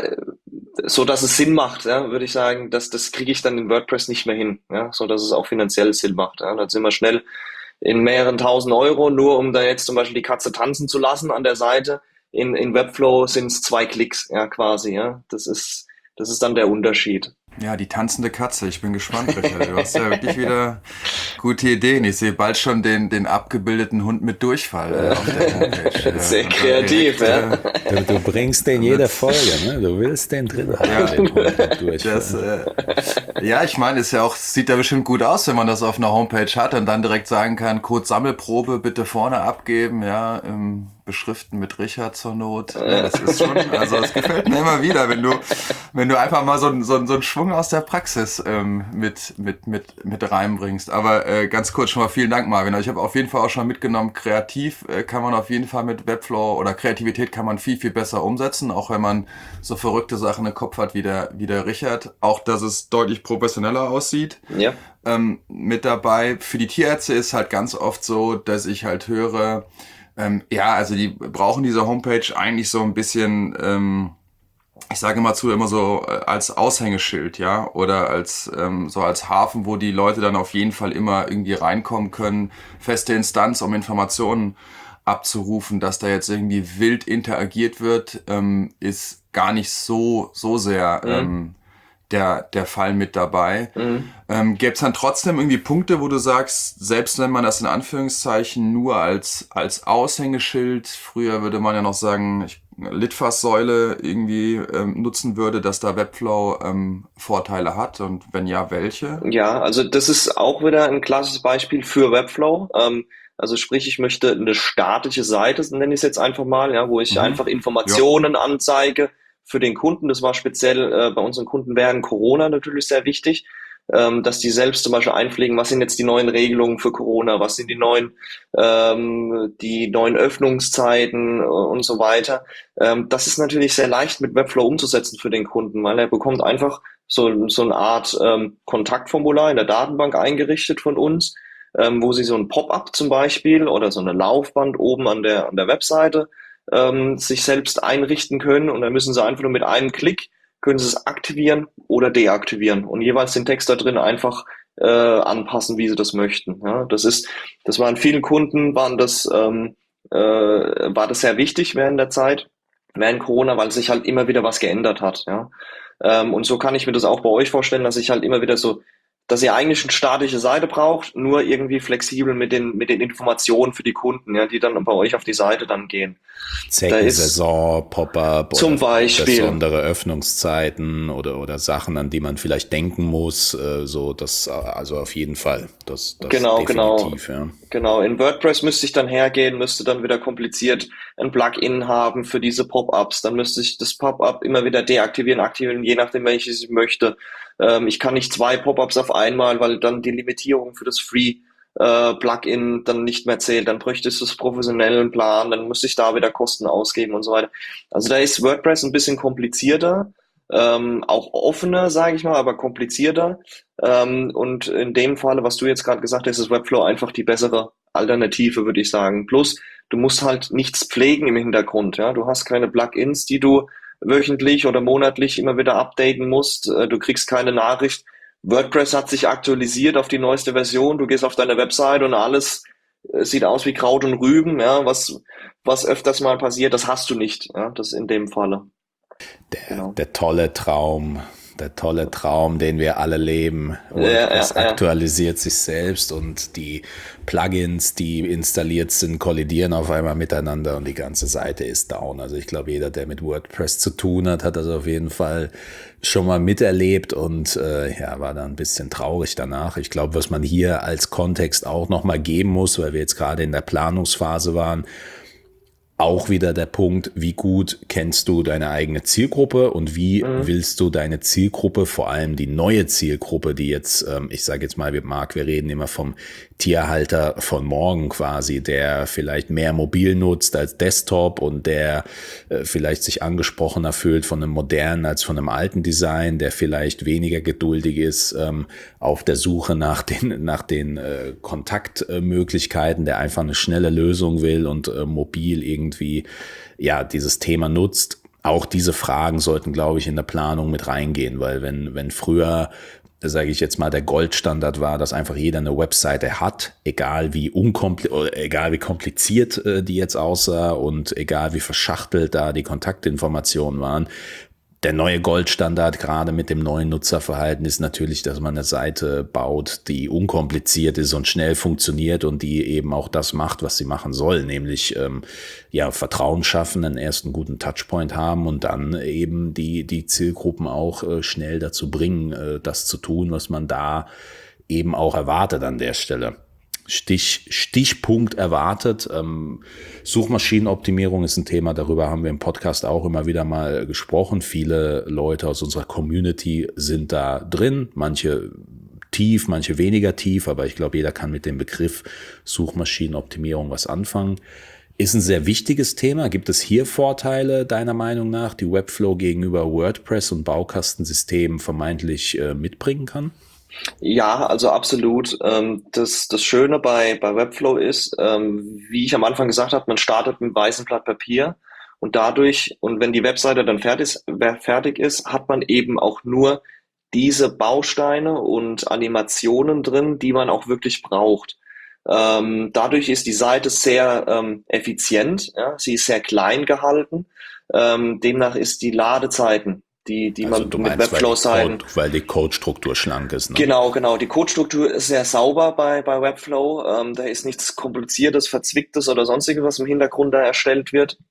so dass es Sinn macht, ja, würde ich sagen, dass das kriege ich dann in WordPress nicht mehr hin, ja, so dass es auch finanziell Sinn macht. Ja. Dann sind wir schnell in mehreren tausend Euro, nur um da jetzt zum Beispiel die Katze tanzen zu lassen an der Seite. In, in Webflow sind es zwei Klicks, ja, quasi, ja. Das ist, das ist dann der Unterschied. Ja, die tanzende Katze. Ich bin gespannt, Richard. Du hast ja wirklich wieder gute Ideen. Ich sehe bald schon den, den abgebildeten Hund mit Durchfall äh, auf der Homepage. Sehr kreativ, ja. Du, du bringst den jeder Folge, ne? Du willst den drin haben, Ja. den Hund mit Durchfall. Das, äh, ja, ich meine, ist ja auch, sieht ja bestimmt gut aus, wenn man das auf einer Homepage hat und dann direkt sagen kann, Code Sammelprobe bitte vorne abgeben, ja, im Beschriften mit Richard zur Not. Ja, das ist schon, also es gefällt mir immer wieder, wenn du, wenn du einfach mal so, einen- so, einen- so einen Schwung aus der Praxis ähm, mit, mit, mit, mit reinbringst. Aber äh, ganz kurz schon mal vielen Dank, Marvin. Also ich habe auf jeden Fall auch schon mitgenommen, kreativ äh, kann man auf jeden Fall mit Webflow oder Kreativität kann man viel, viel besser umsetzen, auch wenn man so verrückte Sachen im Kopf hat wie der, wie der Richard. Auch, dass es deutlich professioneller aussieht. Ja, Ähm, mit dabei. Für die Tierärzte ist halt ganz oft so, dass ich halt höre, ähm, ja, also die brauchen diese Homepage eigentlich so ein bisschen, ähm, ich sage immer zu, immer so äh, als Aushängeschild, ja, oder als ähm, so als Hafen, wo die Leute dann auf jeden Fall immer irgendwie reinkommen können, feste Instanz, um Informationen abzurufen, dass da jetzt irgendwie wild interagiert wird, ähm, ist gar nicht so so sehr Mhm. ähm, der der Fall mit dabei. mhm. Ähm, gäbe es dann trotzdem irgendwie Punkte, wo du sagst, selbst wenn man das in Anführungszeichen nur als als Aushängeschild, früher würde man ja noch sagen, ich, Litfaßsäule irgendwie ähm, nutzen würde, dass da Webflow ähm, Vorteile hat und wenn ja, welche? Ja, also das ist auch wieder ein klassisches Beispiel für Webflow. Ähm, also sprich, ich möchte eine statische Seite, nenne ich es jetzt einfach mal, ja, wo ich Mhm. einfach Informationen anzeige, für den Kunden. Das war speziell äh, bei unseren Kunden während Corona natürlich sehr wichtig, ähm, dass die selbst zum Beispiel einpflegen, was sind jetzt die neuen Regelungen für Corona, was sind die neuen, ähm, die neuen Öffnungszeiten äh, und so weiter. Ähm, das ist natürlich sehr leicht mit Webflow umzusetzen für den Kunden, weil er bekommt einfach so, so eine Art ähm, Kontaktformular in der Datenbank eingerichtet von uns, ähm, wo sie so ein Pop-up zum Beispiel oder so eine Laufband oben an der, an der Webseite ähm, sich selbst einrichten können, und dann müssen sie einfach nur mit einem Klick können sie es aktivieren oder deaktivieren und jeweils den Text da drin einfach äh, anpassen, wie sie das möchten. Ja, das ist, das war in vielen Kunden, waren das, ähm, äh, war das sehr wichtig während der Zeit, während Corona, weil sich halt immer wieder was geändert hat. Ja, ähm, und so kann ich mir das auch bei euch vorstellen, dass ich halt immer wieder so, dass ihr eigentlich eine statische Seite braucht, nur irgendwie flexibel mit den mit den Informationen für die Kunden, ja, die dann bei euch auf die Seite dann gehen. Zeckensaison, Pop-up zum oder Beispiel besondere Öffnungszeiten oder oder Sachen, an die man vielleicht denken muss, äh, so das, also auf jeden Fall, das, das genau, genau, definitiv, ja. genau. In WordPress müsste ich dann hergehen, müsste dann wieder kompliziert ein Plugin haben für diese Pop-ups. Dann müsste ich das Pop-up immer wieder deaktivieren, aktivieren, je nachdem, welches ich möchte. Ähm, ich kann nicht zwei Pop-ups auf einmal, weil dann die Limitierung für das Free äh, Plugin dann nicht mehr zählt. Dann bräuchte es das professionellen Plan, dann müsste ich da wieder Kosten ausgeben und so weiter. Also da ist WordPress ein bisschen komplizierter, ähm, auch offener, sage ich mal, aber komplizierter. Ähm, und in dem Falle, was du jetzt gerade gesagt hast, ist Webflow einfach die bessere Alternative, würde ich sagen. Plus, du musst halt nichts pflegen im Hintergrund. Ja, du hast keine Plugins, die du wöchentlich oder monatlich immer wieder updaten musst. Du kriegst keine Nachricht. WordPress hat sich aktualisiert auf die neueste Version. Du gehst auf deine Website und alles sieht aus wie Kraut und Rüben. Ja, was, was öfters mal passiert, das hast du nicht. Ja, das in dem Falle. Der, genau. der tolle Traum, der tolle Traum, den wir alle leben. WordPress ja, ja, ja. aktualisiert sich selbst und die Plugins, die installiert sind, kollidieren auf einmal miteinander und die ganze Seite ist down. Also ich glaube, jeder, der mit WordPress zu tun hat, hat das auf jeden Fall schon mal miterlebt und äh, ja, war da ein bisschen traurig danach. Ich glaube, was man hier als Kontext auch nochmal geben muss, weil wir jetzt gerade in der Planungsphase waren, auch wieder der Punkt, wie gut kennst du deine eigene Zielgruppe und wie mhm. willst du deine Zielgruppe, vor allem die neue Zielgruppe, die jetzt, ähm, ich sage jetzt mal, Marc, wir reden immer vom Tierhalter von morgen quasi, der vielleicht mehr mobil nutzt als Desktop und der äh, vielleicht sich angesprochener fühlt von einem modernen als von einem alten Design, der vielleicht weniger geduldig ist ähm, auf der Suche nach den, nach den äh, Kontaktmöglichkeiten, der einfach eine schnelle Lösung will und äh, mobil irgendwie ja dieses Thema nutzt. Auch diese Fragen sollten, glaube ich, in der Planung mit reingehen, weil wenn wenn früher, sage ich jetzt mal, der Goldstandard war, dass einfach jeder eine Webseite hat, egal wie unkompliziert, egal wie kompliziert äh, die jetzt aussah und egal wie verschachtelt da die Kontaktinformationen waren. Der neue Goldstandard, gerade mit dem neuen Nutzerverhalten, ist natürlich, dass man eine Seite baut, die unkompliziert ist und schnell funktioniert und die eben auch das macht, was sie machen soll, nämlich ähm, ja Vertrauen schaffen, einen ersten guten Touchpoint haben und dann eben die die Zielgruppen auch äh, schnell dazu bringen, äh, das zu tun, was man da eben auch erwartet an der Stelle. Stich, Stichpunkt erwartet. Ähm, Suchmaschinenoptimierung ist ein Thema, darüber haben wir im Podcast auch immer wieder mal gesprochen. Viele Leute aus unserer Community sind da drin, manche tief, manche weniger tief, aber ich glaube, jeder kann mit dem Begriff Suchmaschinenoptimierung was anfangen. Ist ein sehr wichtiges Thema. Gibt es hier Vorteile deiner Meinung nach, die Webflow gegenüber WordPress und Baukastensystemen vermeintlich äh, mitbringen kann? Ja, also absolut. Ähm, das, das Schöne bei, bei Webflow ist, ähm, wie ich am Anfang gesagt habe, man startet mit einem weißen Blatt Papier und dadurch, und wenn die Webseite dann fertig ist, fertig ist, hat man eben auch nur diese Bausteine und Animationen drin, die man auch wirklich braucht. Ähm, dadurch ist die Seite sehr ähm, effizient, ja? Sie ist sehr klein gehalten. Ähm, demnach ist die Ladezeiten, die, die also man du mit meinst, Webflow-Seiten. Weil die Codestruktur schlank ist, ne? Genau, genau. Die Codestruktur ist sehr sauber bei, bei Webflow. Ähm, da ist nichts Kompliziertes, Verzwicktes oder sonstiges, was im Hintergrund da erstellt wird.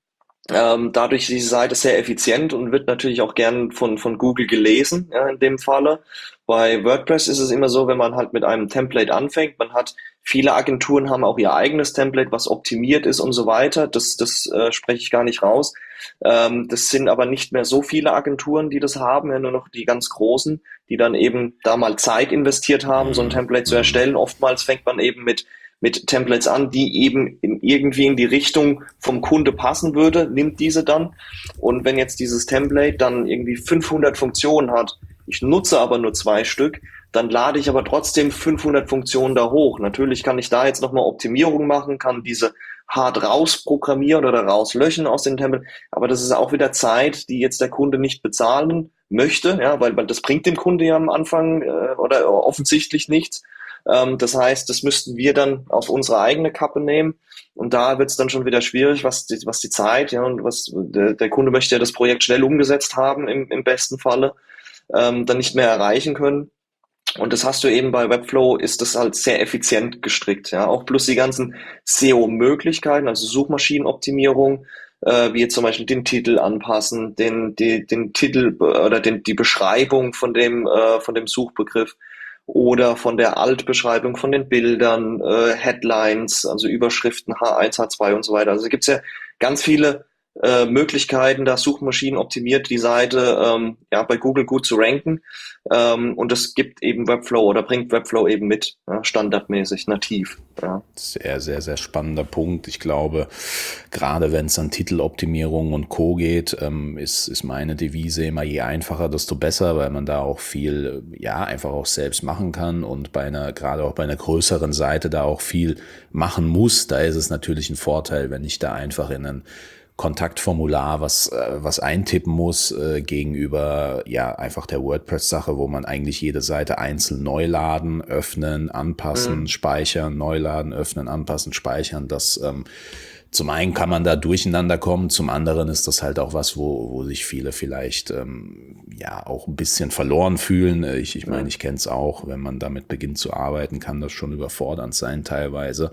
Ähm, dadurch ist die Seite sehr effizient und wird natürlich auch gern von, von Google gelesen, ja, in dem Falle. Bei WordPress ist es immer so, wenn man halt mit einem Template anfängt, man hat, viele Agenturen haben auch ihr eigenes Template, was optimiert ist und so weiter. Das, das äh, spreche ich gar nicht raus. Ähm, das sind aber nicht mehr so viele Agenturen, die das haben, ja, nur noch die ganz großen, die dann eben da mal Zeit investiert haben, so ein Mhm. Template zu Mhm. erstellen. Oftmals fängt man eben mit mit Templates an, die eben in, irgendwie in die Richtung vom Kunde passen würde, nimmt diese dann. Und wenn jetzt dieses Template dann irgendwie fünfhundert Funktionen hat, ich nutze aber nur zwei Stück, dann lade ich aber trotzdem fünfhundert Funktionen da hoch. Natürlich kann ich da jetzt nochmal Optimierung machen, kann diese hart rausprogrammieren oder rauslöschen aus dem Template. Aber das ist auch wieder Zeit, die jetzt der Kunde nicht bezahlen möchte, ja, weil, weil das bringt dem Kunde ja am Anfang äh, oder offensichtlich nichts. Ähm, das heißt, das müssten wir dann auf unsere eigene Kappe nehmen. Und da wird es dann schon wieder schwierig, was die, was die Zeit, ja, und was der, der Kunde möchte ja das Projekt schnell umgesetzt haben, im, im besten Falle, ähm, dann nicht mehr erreichen können. Und das hast du eben bei Webflow, ist das halt sehr effizient gestrickt, ja. Auch plus die ganzen S E O-Möglichkeiten, also Suchmaschinenoptimierung, äh, wie jetzt zum Beispiel den Titel anpassen, den, die, den Titel oder den, die Beschreibung von dem, äh, von dem Suchbegriff oder von der Altbeschreibung von den Bildern, äh, Headlines, also Überschriften H eins, H zwei und so weiter. Also gibt es ja ganz viele äh, Möglichkeiten, da Suchmaschinen optimiert die Seite ähm, ja bei Google gut zu ranken. Ähm, und das gibt eben Webflow oder bringt Webflow eben mit, ja, standardmäßig, nativ. Ja. Sehr, sehr, sehr spannender Punkt. Ich glaube, gerade wenn es an Titeloptimierung und Co. geht, ähm, ist, ist meine Devise immer, je einfacher, desto besser, weil man da auch viel, ja, einfach auch selbst machen kann und bei einer, gerade auch bei einer größeren Seite da auch viel machen muss. Da ist es natürlich ein Vorteil, wenn ich da einfach in einen Kontaktformular was äh, was eintippen muss äh, gegenüber ja einfach der WordPress-Sache, wo man eigentlich jede Seite einzeln neu laden, öffnen, anpassen, Mhm. speichern, neu laden, öffnen, anpassen, speichern. Das ähm, zum einen kann man da durcheinander kommen, zum anderen ist das halt auch was, wo wo sich viele vielleicht ähm, ja auch ein bisschen verloren fühlen. Äh, Ich ich meine, Mhm. ich kenne es auch, wenn man damit beginnt zu arbeiten, kann das schon überfordernd sein teilweise.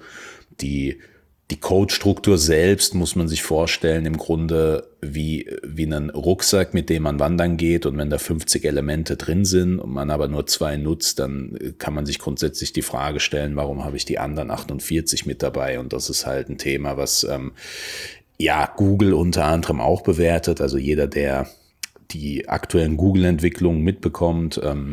Die Die Codestruktur selbst muss man sich vorstellen, im Grunde wie, wie einen Rucksack, mit dem man wandern geht. Und wenn da fünfzig Elemente drin sind und man aber nur zwei nutzt, dann kann man sich grundsätzlich die Frage stellen, warum habe ich die anderen achtundvierzig mit dabei? Und das ist halt ein Thema, was ähm, ja Google unter anderem auch bewertet. Also jeder, der die aktuellen Google-Entwicklungen mitbekommt, ähm,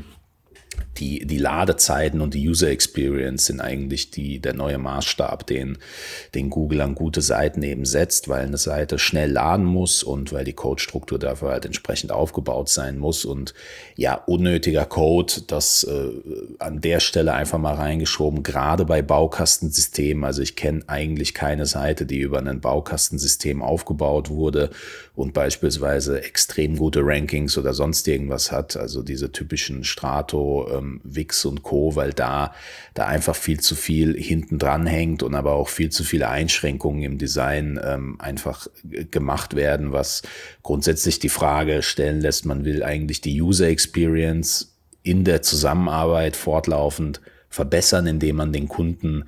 die, die Ladezeiten und die User Experience sind eigentlich die, der neue Maßstab, den, den Google an gute Seiten eben setzt, weil eine Seite schnell laden muss und weil die Codestruktur dafür halt entsprechend aufgebaut sein muss und ja, unnötiger Code, das äh, an der Stelle einfach mal reingeschoben, gerade bei Baukastensystemen. Also ich kenne eigentlich keine Seite, die über ein Baukastensystem aufgebaut wurde und beispielsweise extrem gute Rankings oder sonst irgendwas hat. Also diese typischen Strato, ähm, Wix und Co., weil da, da einfach viel zu viel hinten dran hängt und aber auch viel zu viele Einschränkungen im Design ähm, einfach gemacht werden, was grundsätzlich die Frage stellen lässt, man will eigentlich die User Experience in der Zusammenarbeit fortlaufend verbessern, indem man den Kunden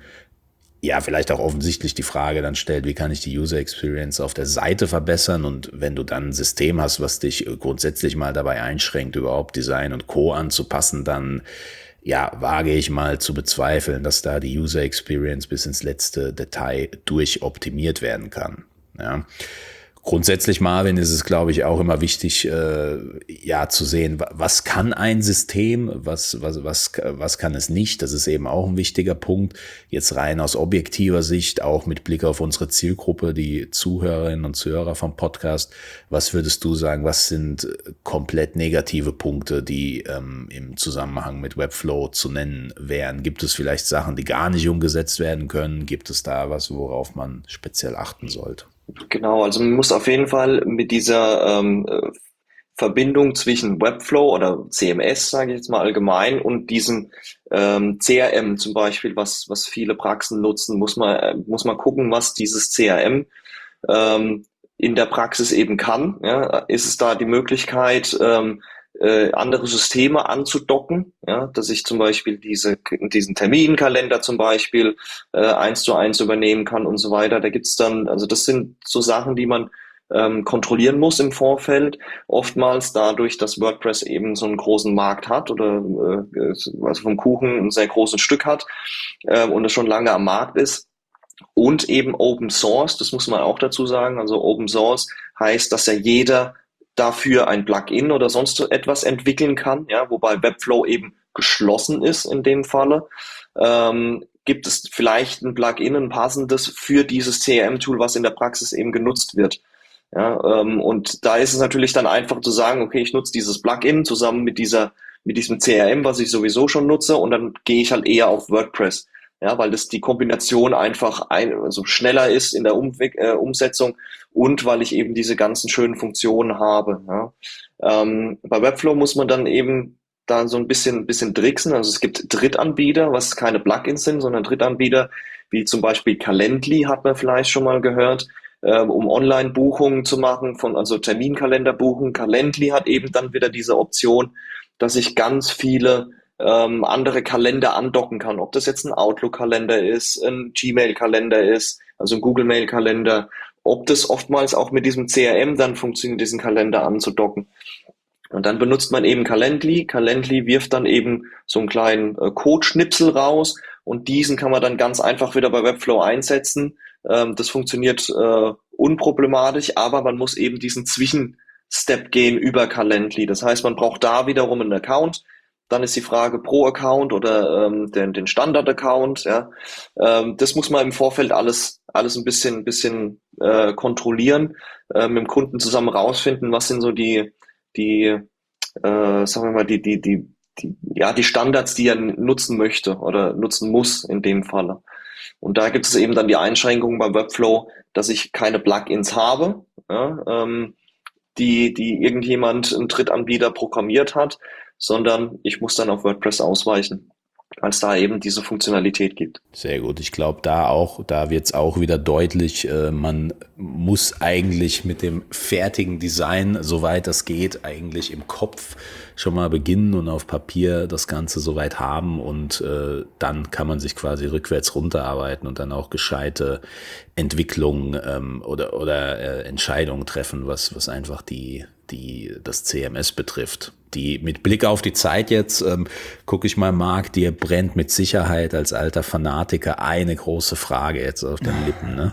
ja, vielleicht auch offensichtlich die Frage dann stellt, wie kann ich die User Experience auf der Seite verbessern? Und wenn du dann ein System hast, was dich grundsätzlich mal dabei einschränkt, überhaupt Design und Co. anzupassen, dann ja, wage ich mal zu bezweifeln, dass da die User Experience bis ins letzte Detail durchoptimiert werden kann. Ja. Grundsätzlich, Marvin, ist es, glaube ich, auch immer wichtig, äh, ja, zu sehen, was kann ein System, was, was, was, was kann es nicht. Das ist eben auch ein wichtiger Punkt. Jetzt rein aus objektiver Sicht, auch mit Blick auf unsere Zielgruppe, die Zuhörerinnen und Zuhörer vom Podcast. Was würdest du sagen, was sind komplett negative Punkte, die ähm, im Zusammenhang mit Webflow zu nennen wären? Gibt es vielleicht Sachen, die gar nicht umgesetzt werden können? Gibt es da was, worauf man speziell achten sollte? Genau, also man muss auf jeden Fall mit dieser ähm, äh, Verbindung zwischen Webflow oder C M S, sage ich jetzt mal allgemein, und diesem ähm, C R M zum Beispiel, was was viele Praxen nutzen, muss man äh, muss man gucken, was dieses C R M ähm, in der Praxis eben kann. Ja? Ist es da die Möglichkeit, ähm, äh, andere Systeme anzudocken, ja? Dass ich zum Beispiel diese diesen Terminkalender zum Beispiel äh, eins zu eins übernehmen kann und so weiter. Da gibt's dann, also das sind so Sachen, die man ähm, kontrollieren muss im Vorfeld. Oftmals dadurch, dass WordPress eben so einen großen Markt hat oder äh, also vom Kuchen ein sehr großes Stück hat äh, und es schon lange am Markt ist. Und eben Open Source, das muss man auch dazu sagen. Also Open Source heißt, dass ja jeder dafür ein Plugin oder sonst etwas entwickeln kann, ja, wobei Webflow eben geschlossen ist in dem Falle. Ähm, gibt es vielleicht ein Plugin, ein passendes für dieses C R M-Tool, was in der Praxis eben genutzt wird. Ja, ähm, und da ist es natürlich dann einfach zu sagen, okay, ich nutze dieses Plugin zusammen mit dieser, mit diesem C R M, was ich sowieso schon nutze, und dann gehe ich halt eher auf WordPress. Ja, weil das die Kombination einfach ein, also schneller ist in der Umwe- äh, Umsetzung und weil ich eben diese ganzen schönen Funktionen habe. Ja. Ähm, bei Webflow muss man dann eben da so ein bisschen, bisschen tricksen. Also es gibt Drittanbieter, was keine Plugins sind, sondern Drittanbieter, wie zum Beispiel Calendly, hat man vielleicht schon mal gehört, ähm, um Online-Buchungen zu machen, von, also Terminkalender buchen. Calendly hat eben dann wieder diese Option, dass ich ganz viele ähm, andere Kalender andocken kann. Ob das jetzt ein Outlook-Kalender ist, ein Gmail-Kalender ist, also ein Google-Mail-Kalender, ob das oftmals auch mit diesem C R M dann funktioniert, diesen Kalender anzudocken. Und dann benutzt man eben Calendly. Calendly wirft dann eben so einen kleinen äh, Code-Schnipsel raus und diesen kann man dann ganz einfach wieder bei Webflow einsetzen. Ähm, das funktioniert äh, unproblematisch, aber man muss eben diesen Zwischenstep gehen über Calendly. Das heißt, man braucht da wiederum einen Account. Dann ist die Frage pro Account oder ähm, den, den Standard-Account. Ja. Ähm, das muss man im Vorfeld alles alles ein bisschen bisschen äh, kontrollieren, äh, mit dem Kunden zusammen rausfinden, was sind so die die äh, sagen wir mal die die die die ja die Standards, die er nutzen möchte oder nutzen muss in dem Falle. Und da gibt es eben dann die Einschränkung bei Webflow, dass ich keine Plugins habe, ja, ähm, die die irgendjemand, ein Drittanbieter programmiert hat, sondern ich muss dann auf WordPress ausweichen, weil es da eben diese Funktionalität gibt. Sehr gut. Ich glaube, da auch, da wird es auch wieder deutlich, äh, man muss eigentlich mit dem fertigen Design, soweit das geht, eigentlich im Kopf schon mal beginnen und auf Papier das Ganze soweit haben und äh, dann kann man sich quasi rückwärts runterarbeiten und dann auch gescheite Entwicklungen ähm, oder oder äh, Entscheidungen treffen, was was einfach die die das C M S betrifft. Die mit Blick auf die Zeit jetzt, ähm, gucke ich mal, Marc, dir brennt mit Sicherheit als alter Fanatiker eine große Frage jetzt auf den Lippen, ne?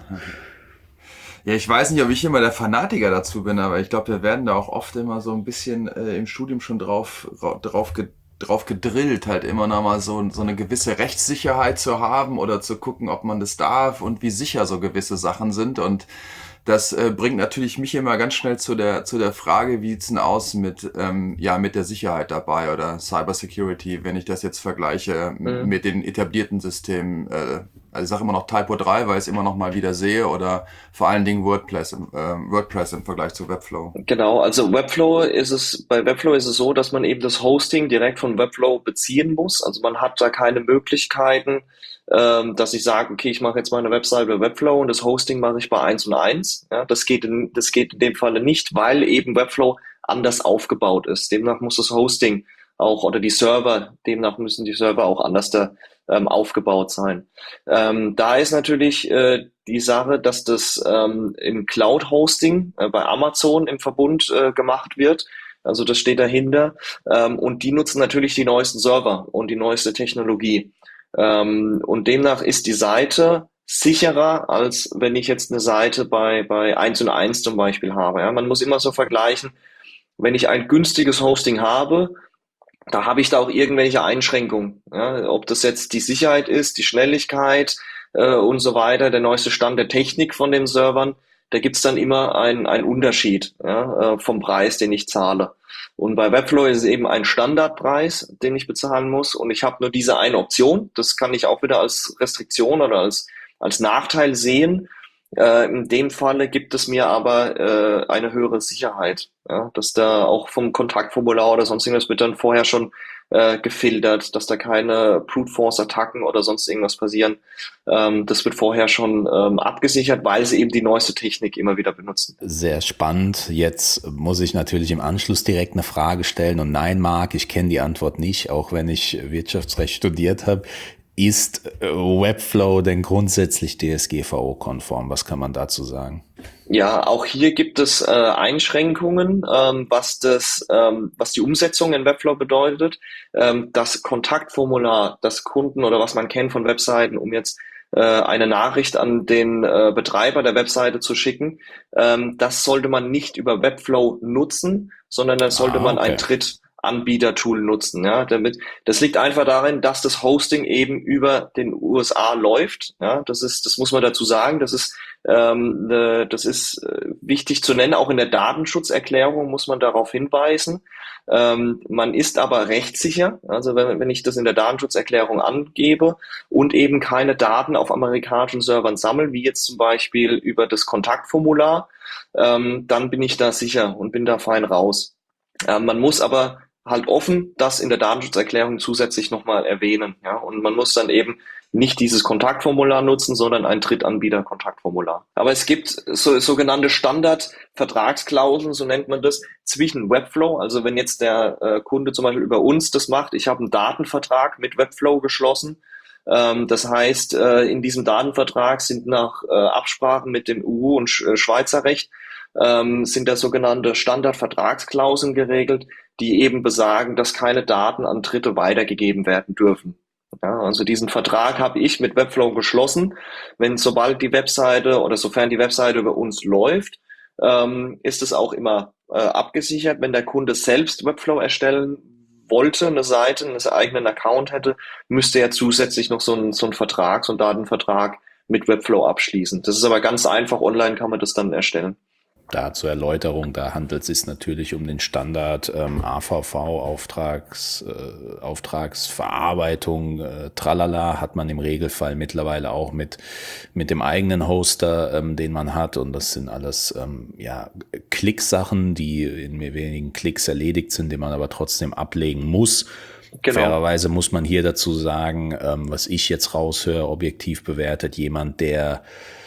Ja, ich weiß nicht, ob ich immer der Fanatiker dazu bin, aber ich glaube, wir werden da auch oft immer so ein bisschen äh, im Studium schon drauf drauf ge, drauf gedrillt, halt immer noch mal so so eine gewisse Rechtssicherheit zu haben oder zu gucken, ob man das darf und wie sicher so gewisse Sachen sind. Und das äh, bringt natürlich mich immer ganz schnell zu der zu der Frage, wie sieht's denn aus mit ähm, ja mit der Sicherheit dabei oder Cybersecurity, wenn ich das jetzt vergleiche Mhm. mit den etablierten Systemen. Äh, also ich sage immer noch Typo drei, weil ich es immer noch mal wieder sehe, oder vor allen Dingen WordPress, im- äh, WordPress im Vergleich zu Webflow. Genau, also Webflow ist es, bei Webflow ist es so, dass man eben das Hosting direkt von Webflow beziehen muss. Also man hat da keine Möglichkeiten, ähm, dass ich sage, okay, ich mache jetzt meine Website bei Webflow und das Hosting mache ich bei eins und eins. Ja, das geht in, das geht in dem Falle nicht, weil eben Webflow anders aufgebaut ist. Demnach muss das Hosting auch oder die Server, demnach müssen die Server auch anders da, ähm, aufgebaut sein. Ähm, da ist natürlich äh, die Sache, dass das ähm, im Cloud-Hosting äh, bei Amazon im Verbund äh, gemacht wird. Also das steht dahinter. Ähm, und die nutzen natürlich die neuesten Server und die neueste Technologie. Ähm, und demnach ist die Seite sicherer, als wenn ich jetzt eine Seite bei, bei eins und eins zum Beispiel habe. Ja, man muss immer so vergleichen, wenn ich ein günstiges Hosting habe, da habe ich da auch irgendwelche Einschränkungen. Ja, ob das jetzt die Sicherheit ist, die Schnelligkeit äh, und so weiter, der neueste Stand der Technik von den Servern, da gibt's dann immer einen einen Unterschied, ja, äh, vom Preis, den ich zahle. Und bei Webflow ist es eben ein Standardpreis, den ich bezahlen muss, und ich habe nur diese eine Option. Das kann ich auch wieder als Restriktion oder als als Nachteil sehen. Äh, in dem Falle gibt es mir aber äh, eine höhere Sicherheit, ja, dass da auch vom Kontaktformular oder sonst irgendwas wird dann vorher schon äh, gefiltert, dass da keine Brute Force Attacken oder sonst irgendwas passieren. Ähm, das wird vorher schon ähm, abgesichert, weil sie eben die neueste Technik immer wieder benutzen. Sehr spannend. Jetzt muss ich natürlich im Anschluss direkt eine Frage stellen. Und nein, Marc, ich kenne die Antwort nicht, auch wenn ich Wirtschaftsrecht studiert habe. Ist Webflow denn grundsätzlich D S G V O-konform? Was kann man dazu sagen? Ja, auch hier gibt es äh, Einschränkungen, ähm, was das, ähm, was die Umsetzung in Webflow bedeutet. Ähm, das Kontaktformular, das Kunden oder was man kennt von Webseiten, um jetzt äh, eine Nachricht an den äh, Betreiber der Webseite zu schicken, ähm, das sollte man nicht über Webflow nutzen, sondern das sollte Ah, man ein okay. Drittanbieter-Tool nutzen. Ja, damit, das liegt einfach darin, dass das Hosting eben über den U S A läuft. Ja, das ist, das muss man dazu sagen. Das ist ähm, ne, das ist äh, wichtig zu nennen. Auch in der Datenschutzerklärung muss man darauf hinweisen. Ähm, man ist aber rechtssicher. Also wenn, wenn ich das in der Datenschutzerklärung angebe und eben keine Daten auf amerikanischen Servern sammle, wie jetzt zum Beispiel über das Kontaktformular, ähm, dann bin ich da sicher und bin da fein raus. Ähm, man muss aber halt offen das in der Datenschutzerklärung zusätzlich nochmal erwähnen. Ja? Und man muss dann eben nicht dieses Kontaktformular nutzen, sondern ein Drittanbieter-Kontaktformular. Aber es gibt so, sogenannte Standard-Vertragsklauseln, so nennt man das, zwischen Webflow. Also wenn jetzt der äh, Kunde zum Beispiel über uns das macht, ich habe einen Datenvertrag mit Webflow geschlossen. Ähm, das heißt, äh, in diesem Datenvertrag sind nach äh, Absprachen mit dem E U- und Sch äh, Schweizer Recht ähm, sind da sogenannte Standardvertragsklauseln geregelt, die eben besagen, dass keine Daten an Dritte weitergegeben werden dürfen. Ja, also diesen Vertrag habe ich mit Webflow geschlossen. Wenn sobald die Webseite oder sofern die Webseite über uns läuft, ähm, ist es auch immer äh, abgesichert. Wenn der Kunde selbst Webflow erstellen wollte, eine Seite, einen eigenen Account hätte, müsste er zusätzlich noch so einen, so einen Vertrag, so einen Datenvertrag mit Webflow abschließen. Das ist aber ganz einfach. Online kann man das dann erstellen. Da zur Erläuterung, da handelt es sich natürlich um den Standard ähm, A V V, Auftrags, äh, Auftragsverarbeitung, äh, tralala, hat man im Regelfall mittlerweile auch mit, mit dem eigenen Hoster, ähm, den man hat. Und das sind alles ähm, ja, Klicksachen, die in wenigen Klicks erledigt sind, die man aber trotzdem ablegen muss. Genau. Fairerweise muss man hier dazu sagen, ähm, was ich jetzt raushöre, objektiv bewertet, jemand, der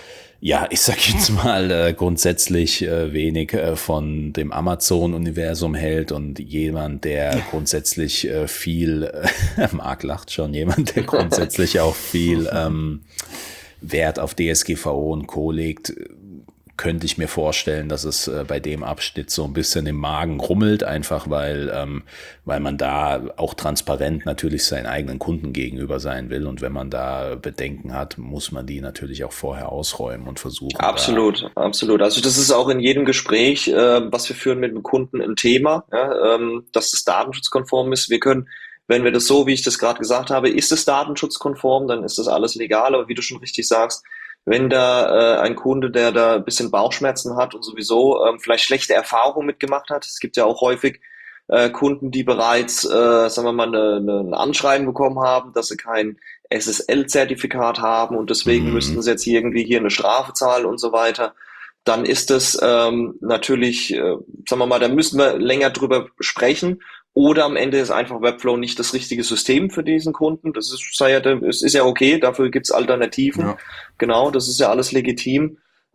ja, ich sag jetzt mal äh, grundsätzlich äh, wenig äh, von dem Amazon-Universum hält und jemand, der grundsätzlich äh, viel, äh, Marc lacht schon, jemand, der grundsätzlich auch viel ähm, Wert auf D S G V O und Co. legt, könnte ich mir vorstellen, dass es äh, bei dem Abschnitt so ein bisschen im Magen rummelt, einfach weil ähm, weil man da auch transparent natürlich seinen eigenen Kunden gegenüber sein will. Und wenn man da Bedenken hat, muss man die natürlich auch vorher ausräumen und versuchen. Absolut, absolut. Also das ist auch in jedem Gespräch, äh, was wir führen mit dem Kunden, ein Thema, ja, ähm, dass es datenschutzkonform ist. Wir können, wenn wir das so, wie ich das gerade gesagt habe, ist es datenschutzkonform, dann ist das alles legal. Aber wie du schon richtig sagst, wenn da äh, ein Kunde, der da ein bisschen Bauchschmerzen hat und sowieso ähm, vielleicht schlechte Erfahrungen mitgemacht hat, es gibt ja auch häufig äh, Kunden, die bereits, äh, sagen wir mal, eine, eine, ein Anschreiben bekommen haben, dass sie kein S S L-Zertifikat haben und deswegen mhm. müssten sie jetzt hier irgendwie hier eine Strafe zahlen und so weiter, dann ist das ähm, natürlich, äh, sagen wir mal, da müssen wir länger drüber sprechen. Oder am Ende ist einfach Webflow nicht das richtige System für diesen Kunden. Das ist, sei ja, es ist ja okay, dafür gibt's Alternativen. Ja. Genau, das ist ja alles legitim.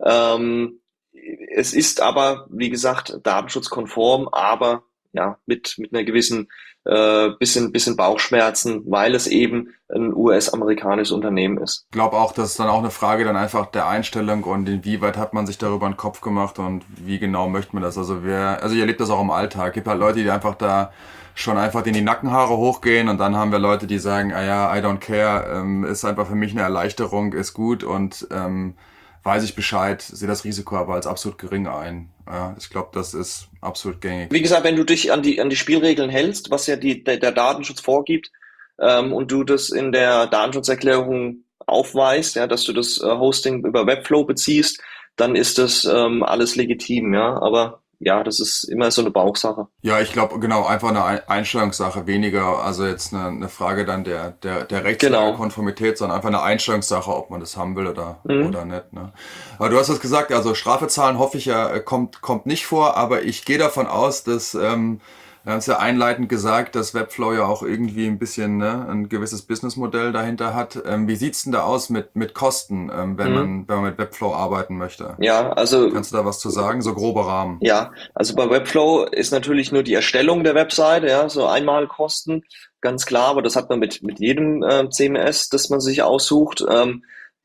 Ähm, es ist aber, wie gesagt, datenschutzkonform, aber ja, mit, mit einer gewissen äh, bisschen, bisschen Bauchschmerzen, weil es eben ein U S-amerikanisches Unternehmen ist. Ich glaube auch, das ist dann auch eine Frage dann einfach der Einstellung und inwieweit hat man sich darüber einen Kopf gemacht und wie genau möchte man das. Also wer, also ihr erlebt das auch im Alltag. Es gibt halt Leute, die einfach da schon einfach in die Nackenhaare hochgehen und dann haben wir Leute, die sagen, ah ja, I don't care, ähm, ist einfach für mich eine Erleichterung, ist gut und ähm, weiß ich Bescheid, sehe das Risiko aber als absolut gering ein. Ja, ich glaube, das ist absolut gängig. Wie gesagt, wenn du dich an die an die Spielregeln hältst, was ja die der, der Datenschutz vorgibt, ähm, und du das in der Datenschutzerklärung aufweist, ja, dass du das äh, Hosting über Webflow beziehst, dann ist das ähm, alles legitim, ja. Aber ja, das ist immer so eine Bauchsache. Ja, ich glaube, genau, einfach eine Einstellungssache, weniger, also jetzt eine, eine Frage dann der der der Rechtskonformität, genau. sondern einfach eine Einstellungssache, ob man das haben will oder mhm. oder nicht. Ne? Aber du hast es gesagt, also Strafe zahlen hoffe ich ja, kommt kommt nicht vor, aber ich gehe davon aus, dass ähm, wir haben es ja einleitend gesagt, dass Webflow ja auch irgendwie ein bisschen ne, ein gewisses Businessmodell dahinter hat. Ähm, wie sieht's denn da aus mit mit Kosten, ähm, wenn mhm. man wenn man mit Webflow arbeiten möchte? Ja, also kannst du da was zu sagen, so grober Rahmen? Ja, also bei Webflow ist natürlich nur die Erstellung der Webseite, ja, so Einmalkosten, ganz klar, aber das hat man mit mit jedem äh, C M S, das man sich aussucht. Ähm,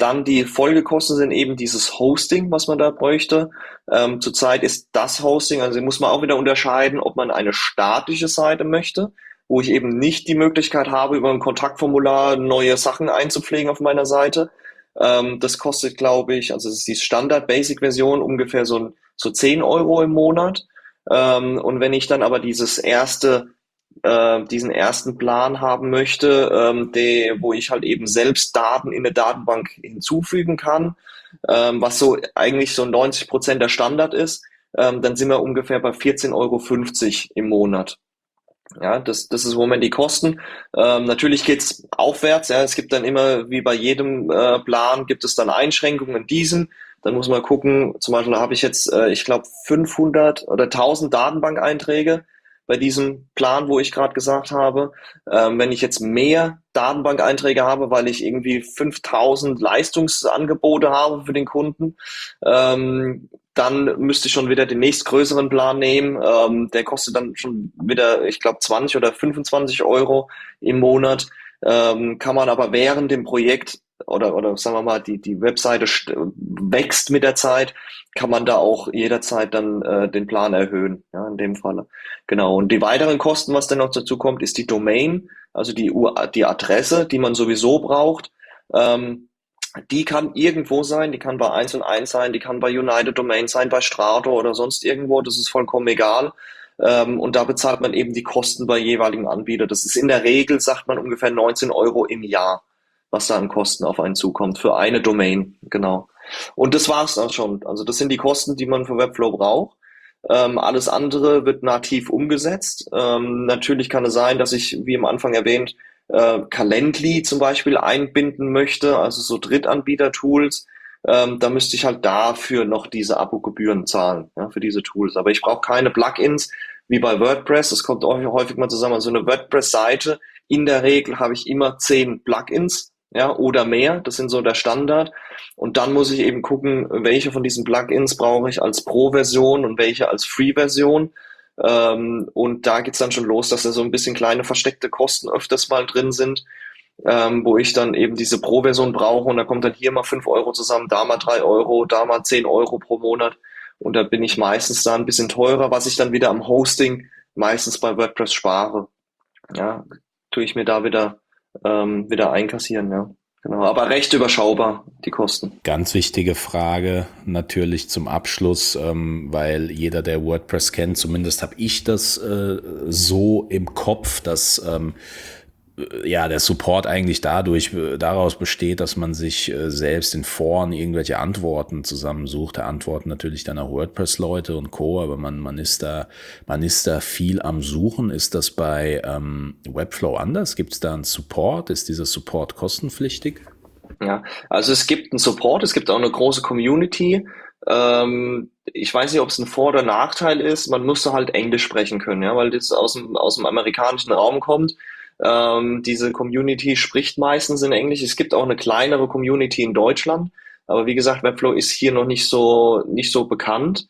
Dann die Folgekosten sind eben dieses Hosting, was man da bräuchte. Ähm, zurzeit ist das Hosting, also muss man auch wieder unterscheiden, ob man eine statische Seite möchte, wo ich eben nicht die Möglichkeit habe, über ein Kontaktformular neue Sachen einzupflegen auf meiner Seite. Ähm, das kostet, glaube ich, also das ist die Standard-Basic-Version, ungefähr so, so zehn Euro im Monat. Ähm, und wenn ich dann aber dieses erste äh, diesen ersten Plan haben möchte, ähm, die, wo ich halt eben selbst Daten in eine Datenbank hinzufügen kann, ähm, was so eigentlich so neunzig Prozent der Standard ist, ähm, dann sind wir ungefähr bei vierzehn Euro fünfzig im Monat. Ja, das, das ist im Moment die Kosten. Ähm, natürlich geht's aufwärts. Ja, es gibt dann immer, wie bei jedem äh, Plan, gibt es dann Einschränkungen in diesem. Dann muss man gucken, zum Beispiel habe ich jetzt, äh, ich glaube, fünfhundert oder tausend Datenbank-Einträge bei diesem Plan, wo ich gerade gesagt habe. Ähm, wenn ich jetzt mehr Datenbank-Einträge habe, weil ich irgendwie fünftausend Leistungsangebote habe für den Kunden, ähm, dann müsste ich schon wieder den nächstgrößeren Plan nehmen. Ähm, der kostet dann schon wieder, ich glaube, zwanzig oder fünfundzwanzig Euro im Monat. Ähm, kann man aber während dem Projekt oder, oder sagen wir mal, die, die Webseite wächst mit der Zeit, kann man da auch jederzeit dann äh, den Plan erhöhen, ja, in dem Falle. Genau. Und die weiteren Kosten, was dann noch dazu kommt, ist die Domain, also die, die Adresse, die man sowieso braucht. Ähm, Die kann irgendwo sein, die kann bei eins und eins sein, die kann bei United Domain sein, bei Strato oder sonst irgendwo, das ist vollkommen egal. Ähm, und da bezahlt man eben die Kosten bei jeweiligen Anbieter. Das ist in der Regel, sagt man, ungefähr neunzehn Euro im Jahr, was da an Kosten auf einen zukommt, für eine Domain, genau. Und das war's dann schon. Also das sind die Kosten, die man für Webflow braucht. Ähm, alles andere wird nativ umgesetzt. Ähm, natürlich kann es sein, dass ich, wie am Anfang erwähnt, äh, Calendly zum Beispiel einbinden möchte, also so Drittanbieter-Tools. Ähm, da müsste ich halt dafür noch diese Abogebühren zahlen, ja, für diese Tools. Aber ich brauche keine Plugins wie bei WordPress. Das kommt auch häufig mal zusammen. Also eine WordPress-Seite, in der Regel habe ich immer zehn Plugins, ja, oder mehr. Das sind so der Standard. Und dann muss ich eben gucken, welche von diesen Plugins brauche ich als Pro-Version und welche als Free-Version. Ähm, und da geht's dann schon los, dass da so ein bisschen kleine versteckte Kosten öfters mal drin sind, ähm, wo ich dann eben diese Pro-Version brauche. Und da kommt dann hier mal fünf Euro zusammen, da mal drei Euro, da mal zehn Euro pro Monat. Und da bin ich meistens da ein bisschen teurer, was ich dann wieder am Hosting meistens bei WordPress spare. Ja, tue ich mir da wieder ähm, wieder einkassieren, ja. Genau, aber recht überschaubar, die Kosten. Ganz wichtige Frage natürlich zum Abschluss, ähm, weil jeder, der WordPress kennt, zumindest habe ich das äh, so im Kopf, dass ähm, ja der Support eigentlich dadurch daraus besteht, dass man sich äh, selbst in Foren irgendwelche Antworten zusammensucht. Da antworten natürlich dann auch WordPress-Leute und Co., aber man man ist da man ist da viel am Suchen. Ist das bei ähm, Webflow anders? Gibt es da einen Support? Ist dieser Support kostenpflichtig? Ja, also es gibt einen Support, es gibt auch eine große Community. Ähm, ich weiß nicht, ob es ein Vor- oder Nachteil ist. Man musste halt Englisch sprechen können, ja, weil das aus dem aus dem amerikanischen Raum kommt. Ähm, diese Community spricht meistens in Englisch. Es gibt auch eine kleinere Community in Deutschland, aber wie gesagt, Webflow ist hier noch nicht so nicht so bekannt.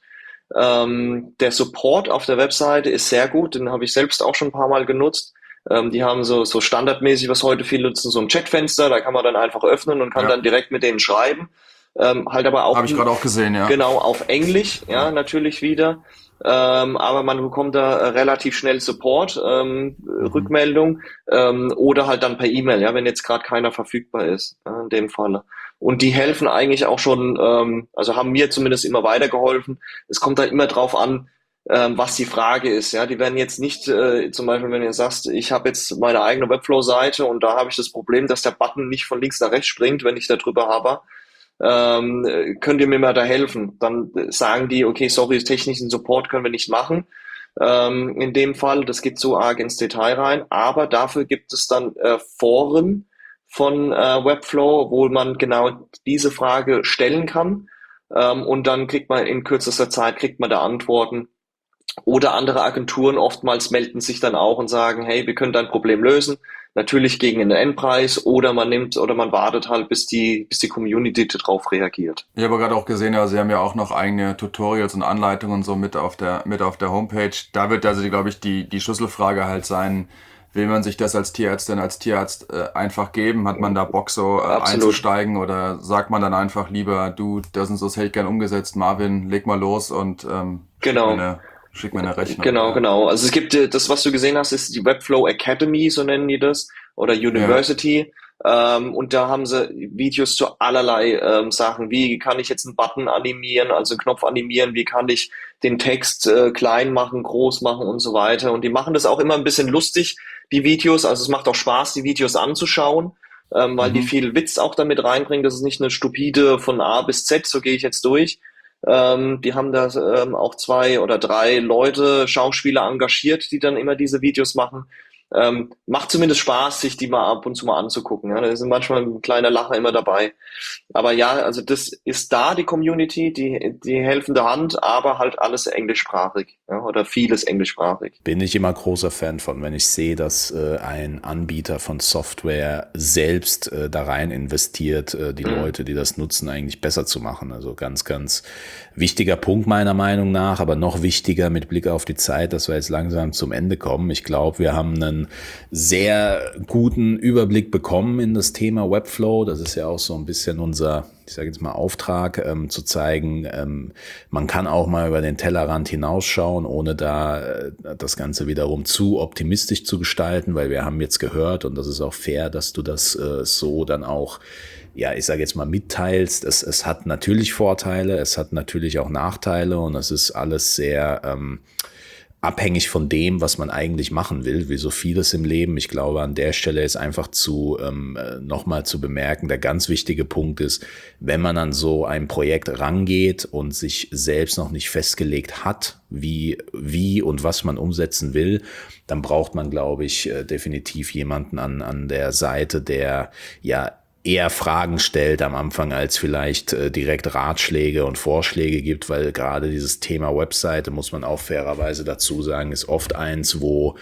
Ähm, der Support auf der Webseite ist sehr gut, den habe ich selbst auch schon ein paar Mal genutzt. Ähm, die haben so so standardmäßig, was heute viele nutzen, so ein Chatfenster, da kann man dann einfach öffnen und kann Ja. dann direkt mit denen schreiben. Ähm, halt aber auch Habe ich gerade auch gesehen, ja. genau auf Englisch, ja, natürlich wieder. Ähm, aber man bekommt da äh, relativ schnell Support, ähm, Mhm. Rückmeldung, ähm, oder halt dann per E-Mail, ja, wenn jetzt gerade keiner verfügbar ist, ja, in dem Falle. Und die helfen eigentlich auch schon, ähm, also haben mir zumindest immer weitergeholfen. Es kommt halt immer drauf an, ähm, was die Frage ist, ja. Die werden jetzt nicht, äh, zum Beispiel, wenn ihr sagst, ich habe jetzt meine eigene Webflow-Seite und da habe ich das Problem, dass der Button nicht von links nach rechts springt, wenn ich da drüber habe. Ähm, könnt ihr mir mal da helfen? Dann sagen die, okay, sorry, technischen Support können wir nicht machen. Ähm, in dem Fall, das geht so arg ins Detail rein, aber dafür gibt es dann äh, Foren von äh, Webflow, wo man genau diese Frage stellen kann, ähm, und dann kriegt man in kürzester Zeit, kriegt man da Antworten. Oder andere Agenturen oftmals melden sich dann auch und sagen, hey, wir können dein Problem lösen. Natürlich gegen einen Endpreis, oder man nimmt oder man wartet halt, bis die bis die Community darauf reagiert. Ich habe gerade auch gesehen, ja, Sie haben ja auch noch eigene Tutorials und Anleitungen so mit auf der mit auf der Homepage. Da wird also, glaube ich, die die Schlüsselfrage halt sein, will man sich das als Tierärztin, als Tierarzt äh, einfach geben? Hat man da Bock, so äh, Absolut. einzusteigen, oder sagt man dann einfach lieber, du, das und so, das hätte ich gern umgesetzt, Marvin, leg mal los und ähm, Genau. schick, mir eine, schick mir eine Rechnung. Genau, ja. genau. Also es gibt äh, das, was du gesehen hast, ist die Webflow Academy, so nennen die das, oder University. Ähm, und da haben sie Videos zu allerlei ähm, Sachen. Wie kann ich jetzt einen Button animieren, also einen Knopf animieren? Wie kann ich den Text äh, klein machen, groß machen und so weiter? Und die machen das auch immer ein bisschen lustig, die Videos. Also es macht auch Spaß, die Videos anzuschauen, ähm, weil Mhm. die viel Witz auch damit reinbringen. Das ist nicht eine stupide von A bis Z, so gehe ich jetzt durch. Ähm, die haben da ähm, auch zwei oder drei Leute, Schauspieler engagiert, die dann immer diese Videos machen. Ähm, macht zumindest Spaß, sich die mal ab und zu mal anzugucken. Ja. Da ist manchmal ein kleiner Lacher immer dabei. Aber ja, also das ist da, die Community, die, die helfende Hand, aber halt alles englischsprachig, ja, oder vieles englischsprachig. Bin ich immer großer Fan von, wenn ich sehe, dass äh, ein Anbieter von Software selbst äh, da rein investiert, äh, die Mhm. Leute, die das nutzen, eigentlich besser zu machen. Also ganz, ganz wichtiger Punkt meiner Meinung nach, aber noch wichtiger mit Blick auf die Zeit, dass wir jetzt langsam zum Ende kommen. Ich glaube, wir haben einen sehr guten Überblick bekommen in das Thema Webflow. Das ist ja auch so ein bisschen unser, ich sage jetzt mal, Auftrag, ähm, zu zeigen, ähm, man kann auch mal über den Tellerrand hinausschauen, ohne da äh, das Ganze wiederum zu optimistisch zu gestalten, weil wir haben jetzt gehört, und das ist auch fair, dass du das äh, so dann auch, ja, ich sage jetzt mal, mitteilst. Es, es hat natürlich Vorteile, es hat natürlich auch Nachteile, und es ist alles sehr ähm, abhängig von dem, was man eigentlich machen will, wie so vieles im Leben. Ich glaube, an der Stelle ist einfach zu ähm, nochmal zu bemerken, der ganz wichtige Punkt ist, wenn man an so ein Projekt rangeht und sich selbst noch nicht festgelegt hat, wie, wie und was man umsetzen will, dann braucht man, glaube ich, äh, definitiv jemanden an, an der Seite, der ja eher Fragen stellt am Anfang, als vielleicht äh, direkt Ratschläge und Vorschläge gibt, weil gerade dieses Thema Webseite, muss man auch fairerweise dazu sagen, ist oft eins, wo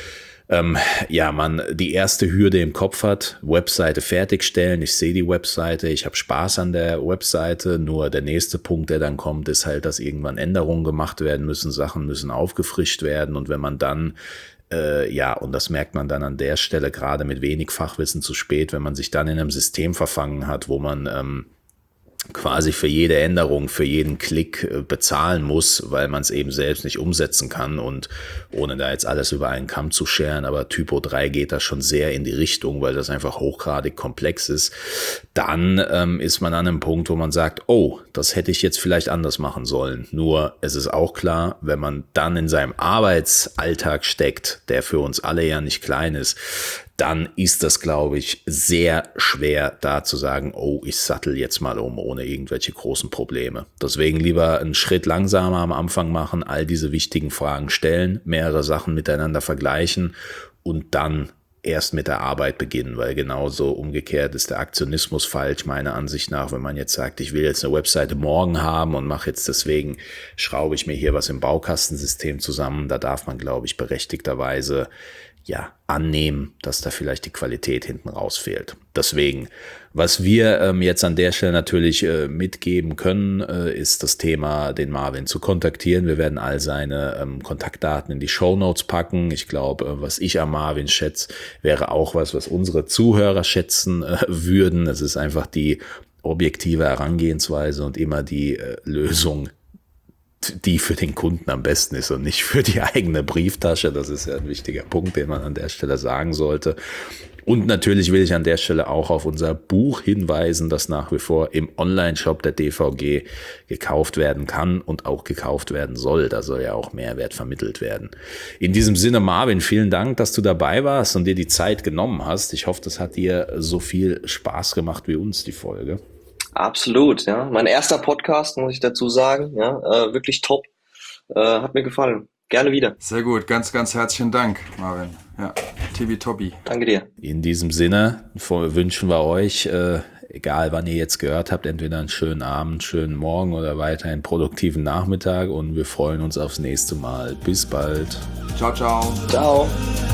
ähm, ja man die erste Hürde im Kopf hat, Webseite fertigstellen, ich sehe die Webseite, ich habe Spaß an der Webseite, nur der nächste Punkt, der dann kommt, ist halt, dass irgendwann Änderungen gemacht werden müssen, Sachen müssen aufgefrischt werden, und wenn man dann Äh, ja, und das merkt man dann an der Stelle gerade mit wenig Fachwissen zu spät, wenn man sich dann in einem System verfangen hat, wo man ähm, quasi für jede Änderung, für jeden Klick äh, bezahlen muss, weil man es eben selbst nicht umsetzen kann, und ohne da jetzt alles über einen Kamm zu scheren, aber Typo drei geht da schon sehr in die Richtung, weil das einfach hochgradig komplex ist, dann ähm, ist man an einem Punkt, wo man sagt, oh, das hätte ich jetzt vielleicht anders machen sollen. Nur es ist auch klar, wenn man dann in seinem Arbeitsalltag steckt, der für uns alle ja nicht klein ist, dann ist das, glaube ich, sehr schwer, da zu sagen, oh, ich sattel jetzt mal um, ohne irgendwelche großen Probleme. Deswegen lieber einen Schritt langsamer am Anfang machen, all diese wichtigen Fragen stellen, mehrere Sachen miteinander vergleichen und dann erst mit der Arbeit beginnen, weil genauso umgekehrt ist der Aktionismus falsch, meiner Ansicht nach, wenn man jetzt sagt, ich will jetzt eine Webseite morgen haben und mache jetzt deswegen, schraube ich mir hier was im Baukastensystem zusammen, da darf man, glaube ich, berechtigterweise ja, annehmen, dass da vielleicht die Qualität hinten raus fehlt. Deswegen, was wir ähm, jetzt an der Stelle natürlich äh, mitgeben können, äh, ist das Thema, den Marvin zu kontaktieren. Wir werden all seine ähm, Kontaktdaten in die Shownotes packen. Ich glaube, äh, was ich am Marvin schätze, wäre auch was, was unsere Zuhörer schätzen äh, würden. Es ist einfach die objektive Herangehensweise und immer die äh, Lösung, die für den Kunden am besten ist und nicht für die eigene Brieftasche. Das ist ja ein wichtiger Punkt, den man an der Stelle sagen sollte. Und natürlich will ich an der Stelle auch auf unser Buch hinweisen, das nach wie vor im Online-Shop der D V G gekauft werden kann und auch gekauft werden soll. Da soll ja auch Mehrwert vermittelt werden. In diesem Sinne, Marvin, vielen Dank, dass du dabei warst und dir die Zeit genommen hast. Ich hoffe, das hat dir so viel Spaß gemacht wie uns, die Folge. Absolut, ja. Mein erster Podcast, muss ich dazu sagen, ja, äh, wirklich top. Äh, hat mir gefallen. Gerne wieder. Sehr gut, ganz, ganz herzlichen Dank, Marvin. Ja, tibi-tobi. Danke dir. In diesem Sinne wünschen wir euch, äh, egal wann ihr jetzt gehört habt, entweder einen schönen Abend, schönen Morgen oder weiterhin produktiven Nachmittag, und wir freuen uns aufs nächste Mal. Bis bald. Ciao, ciao. Ciao.